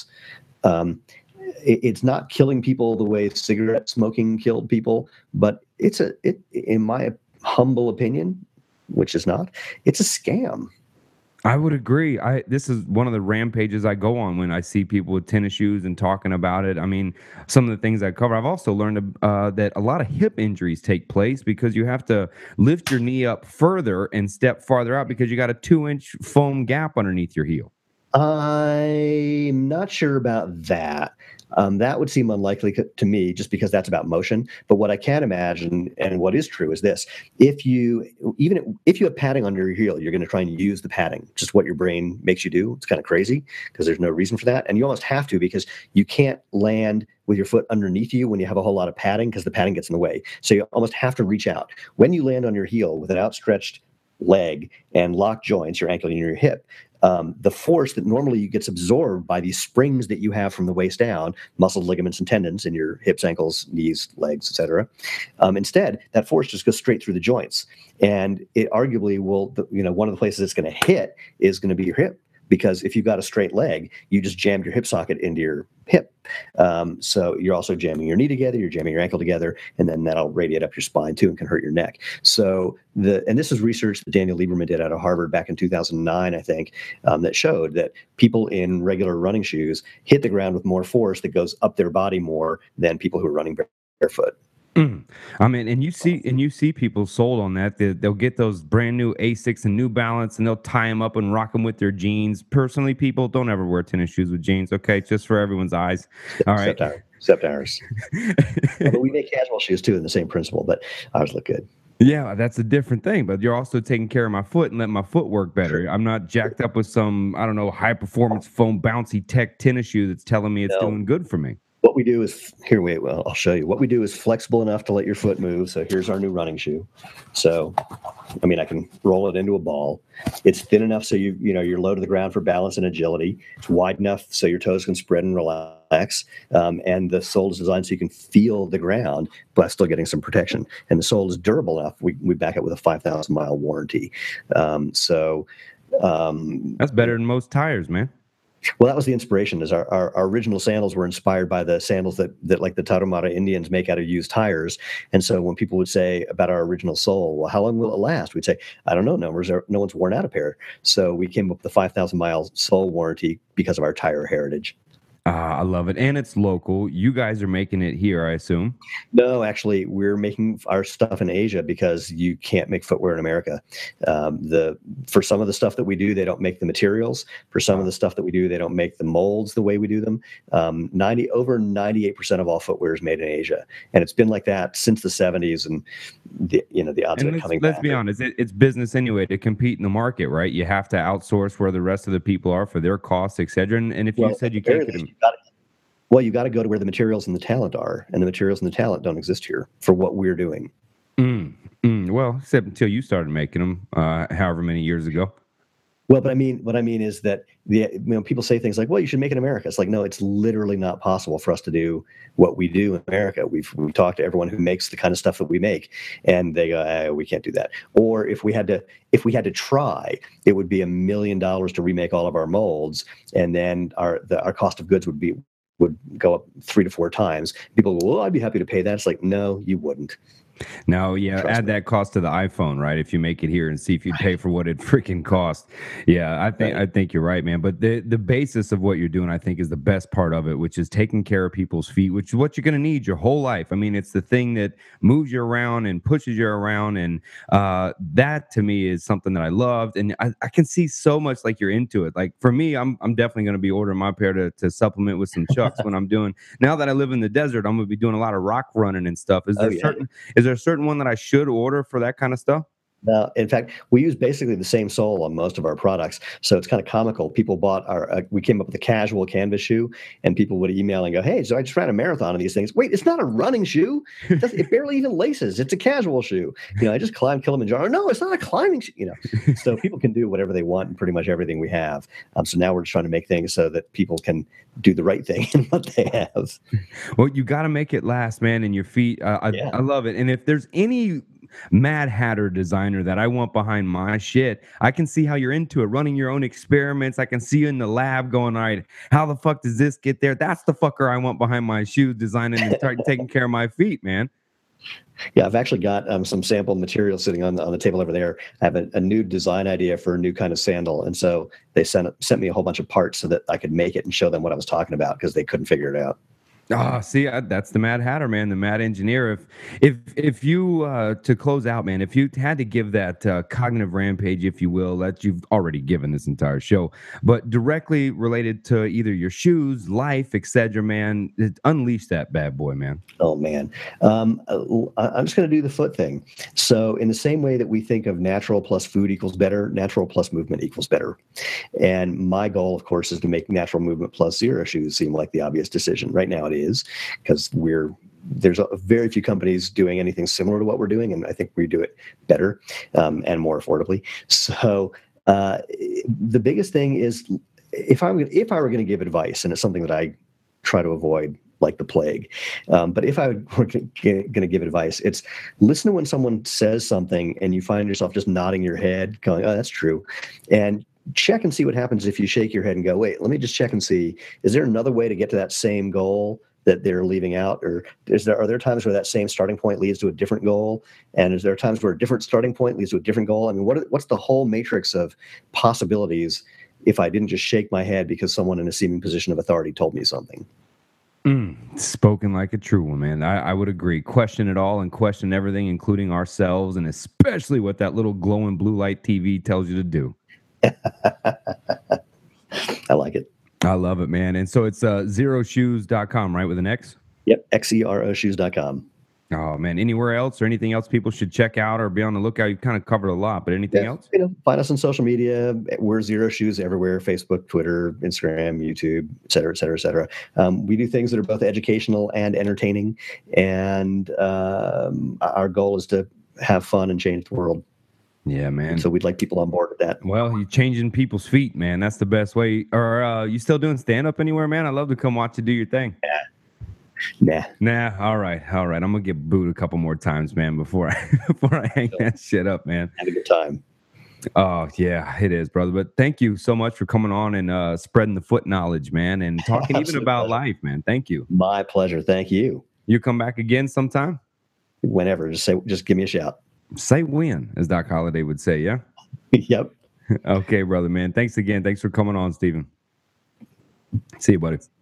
it's not killing people the way cigarette smoking killed people, but in my humble opinion, which is not, it's a scam. I would agree. This is one of the rampages I go on when I see people with tennis shoes and talking about it. I mean, some of the things I cover. I've also learned that a lot of hip injuries take place because you have to lift your knee up further and step farther out because you got a 2-inch foam gap underneath your heel. I'm not sure about that. That would seem unlikely to me just because that's about motion. But what I can imagine and what is true is this. If you have padding under your heel, you're going to try and use the padding, just what your brain makes you do. It's kind of crazy because there's no reason for that. And you almost have to because you can't land with your foot underneath you when you have a whole lot of padding because the padding gets in the way. So you almost have to reach out. When you land on your heel with an outstretched leg and locked joints, your ankle and your hip, the force that normally gets absorbed by these springs that you have from the waist down, muscles, ligaments, and tendons in your hips, ankles, knees, legs, etc. Instead, that force just goes straight through the joints, and it arguably will. One of the places it's going to hit is going to be your hip. Because if you've got a straight leg, you just jammed your hip socket into your hip. So you're also jamming your knee together, you're jamming your ankle together, and then that'll radiate up your spine too and can hurt your neck. So and this is research that Daniel Lieberman did out of Harvard back in 2009, I think, that showed that people in regular running shoes hit the ground with more force that goes up their body more than people who are running barefoot. I mean, and you see people sold on that. They'll get those brand new Asics and New Balance, and they'll tie them up and rock them with their jeans. Personally, people don't ever wear tennis shoes with jeans. Okay, just for everyone's eyes. All right, except ours. But we make casual shoes too, in the same principle. But ours look good. Yeah, that's a different thing. But you're also taking care of my foot and letting my foot work better. Sure. I'm not jacked up with some, I don't know, high performance foam bouncy tech tennis shoe that's telling me it's doing good for me. What we do is I'll show you. What we do is flexible enough to let your foot move. So here's our new running shoe. So, I mean, I can roll it into a ball. It's thin enough so you're low to the ground for balance and agility. It's wide enough so your toes can spread and relax. And the sole is designed so you can feel the ground, but still getting some protection. And the sole is durable enough. We back it with a 5,000-mile warranty. That's better than most tires, man. Well, that was the inspiration. Is our original sandals were inspired by the sandals that like the Tarahumara Indians make out of used tires. And so when people would say about our original sole, well, how long will it last? We'd say, I don't know. No one's worn out a pair. So we came up with the 5,000-mile sole warranty because of our tire heritage. I love it. And it's local. You guys are making it here, I assume. No, actually, we're making our stuff in Asia because you can't make footwear in America. For some of the stuff that we do, they don't make the materials. For some of the stuff that we do, they don't make the molds the way we do them. Over 98% of all footwear is made in Asia. And it's been like that since the 70s. And the odds of it coming back. Let's be honest, it's business anyway to compete in the market, right? You have to outsource where the rest of the people are for their costs, et cetera. And if you said you can't get them. You got to go to where the materials and the talent are, and the materials and the talent don't exist here for what we're doing. Well, except until you started making them, however many years ago. Well, but what I mean is that people say things like, "Well, you should make it in America." It's like, no, it's literally not possible for us to do what we do in America. We've talked to everyone who makes the kind of stuff that we make, and they go, "We can't do that." Or if we had to try, it would be $1 million to remake all of our molds, and then our cost of goods would go up 3 to 4 times. People go, "Well, I'd be happy to pay that." It's like, no, you wouldn't. No, yeah, add that cost to the iPhone, right? If you make it here and see if you pay for what it freaking costs. Yeah, I think you're right, man. But the basis of what you're doing, I think, is the best part of it, which is taking care of people's feet, which is what you're going to need your whole life. I mean, it's the thing that moves you around and pushes you around, and that to me is something that I loved, and I can see so much like you're into it. Like for me, I'm definitely going to be ordering my pair to supplement with some Chucks when I'm doing. Now that I live in the desert, I'm going to be doing a lot of rock running and stuff. Is there a certain one that I should order for that kind of stuff? No, in fact, we use basically the same sole on most of our products. So it's kind of comical. People bought we came up with a casual canvas shoe, and people would email and go, "Hey, so I just ran a marathon of these things." Wait, it's not a running shoe. It barely even laces. It's a casual shoe. I just climbed Kilimanjaro. No, it's not a climbing shoe. So people can do whatever they want in pretty much everything we have. So now we're just trying to make things so that people can do the right thing in what they have. Well, you got to make it last, man, and your feet. I love it. And if there's any Mad Hatter designer that I want behind my shit, I can see how you're into it, running your own experiments. I can see you in the lab going, all right, how the fuck does this get there? That's the fucker I want behind my shoes, designing and taking care of my feet, man. Yeah, I've actually got some sample material sitting on the table over there. I have a new design idea for a new kind of sandal, and so they sent me a whole bunch of parts so that I could make it and show them what I was talking about because they couldn't figure it out. See, that's the Mad Hatter, man, the Mad Engineer. If you to close out, man, if you had to give that cognitive rampage, if you will, that you've already given this entire show, but directly related to either your shoes, life, etc., man, unleash that bad boy, man. Oh man, I'm just going to do the foot thing. So, in the same way that we think of natural plus food equals better, natural plus movement equals better. And my goal, of course, is to make natural movement plus zero shoes seem like the obvious decision. Right now, it is because there's very few companies doing anything similar to what we're doing, and I think we do it better and more affordably. So, the biggest thing is if I were going to give advice, and it's something that I try to avoid like the plague. But if I were going to give advice, it's listen to when someone says something and you find yourself just nodding your head, going, "Oh, that's true," and check and see what happens if you shake your head and go, "Wait, let me just check and see. Is there another way to get to that same goal that they're leaving out, or are there times where that same starting point leads to a different goal? And is there times where a different starting point leads to a different goal? I mean, what's the whole matrix of possibilities if I didn't just shake my head because someone in a seeming position of authority told me something?" Spoken like a true one, man. I would agree. Question it all and question everything, including ourselves, and especially what that little glowing blue light TV tells you to do. I like it. I love it, man. And so it's zeroshoes.com, right? With an X? Yep. XEROshoes.com. Oh, man. Anywhere else or anything else people should check out or be on the lookout? You kind of covered a lot, but anything else? Find us on social media. We're Zero Shoes everywhere: Facebook, Twitter, Instagram, YouTube, et cetera, et cetera, et cetera. We do things that are both educational and entertaining. And our goal is to have fun and change the world. Yeah, man. So we'd like people on board with that. Well, you're changing people's feet, man. That's the best way. Or you still doing stand-up anywhere, man? I'd love to come watch you do your thing. Nah. All right. I'm gonna get booed a couple more times, man, before I hang that shit up, man. Have a good time. Oh yeah, it is, brother. But thank you so much for coming on and spreading the foot knowledge, man, and talking even about life, man. Thank you. My pleasure. Thank you. You come back again sometime? Whenever. Just give me a shout. Say when, as Doc Holliday would say. Yeah. Yep. Okay, brother, man. Thanks again. Thanks for coming on, Stephen. See you, buddy.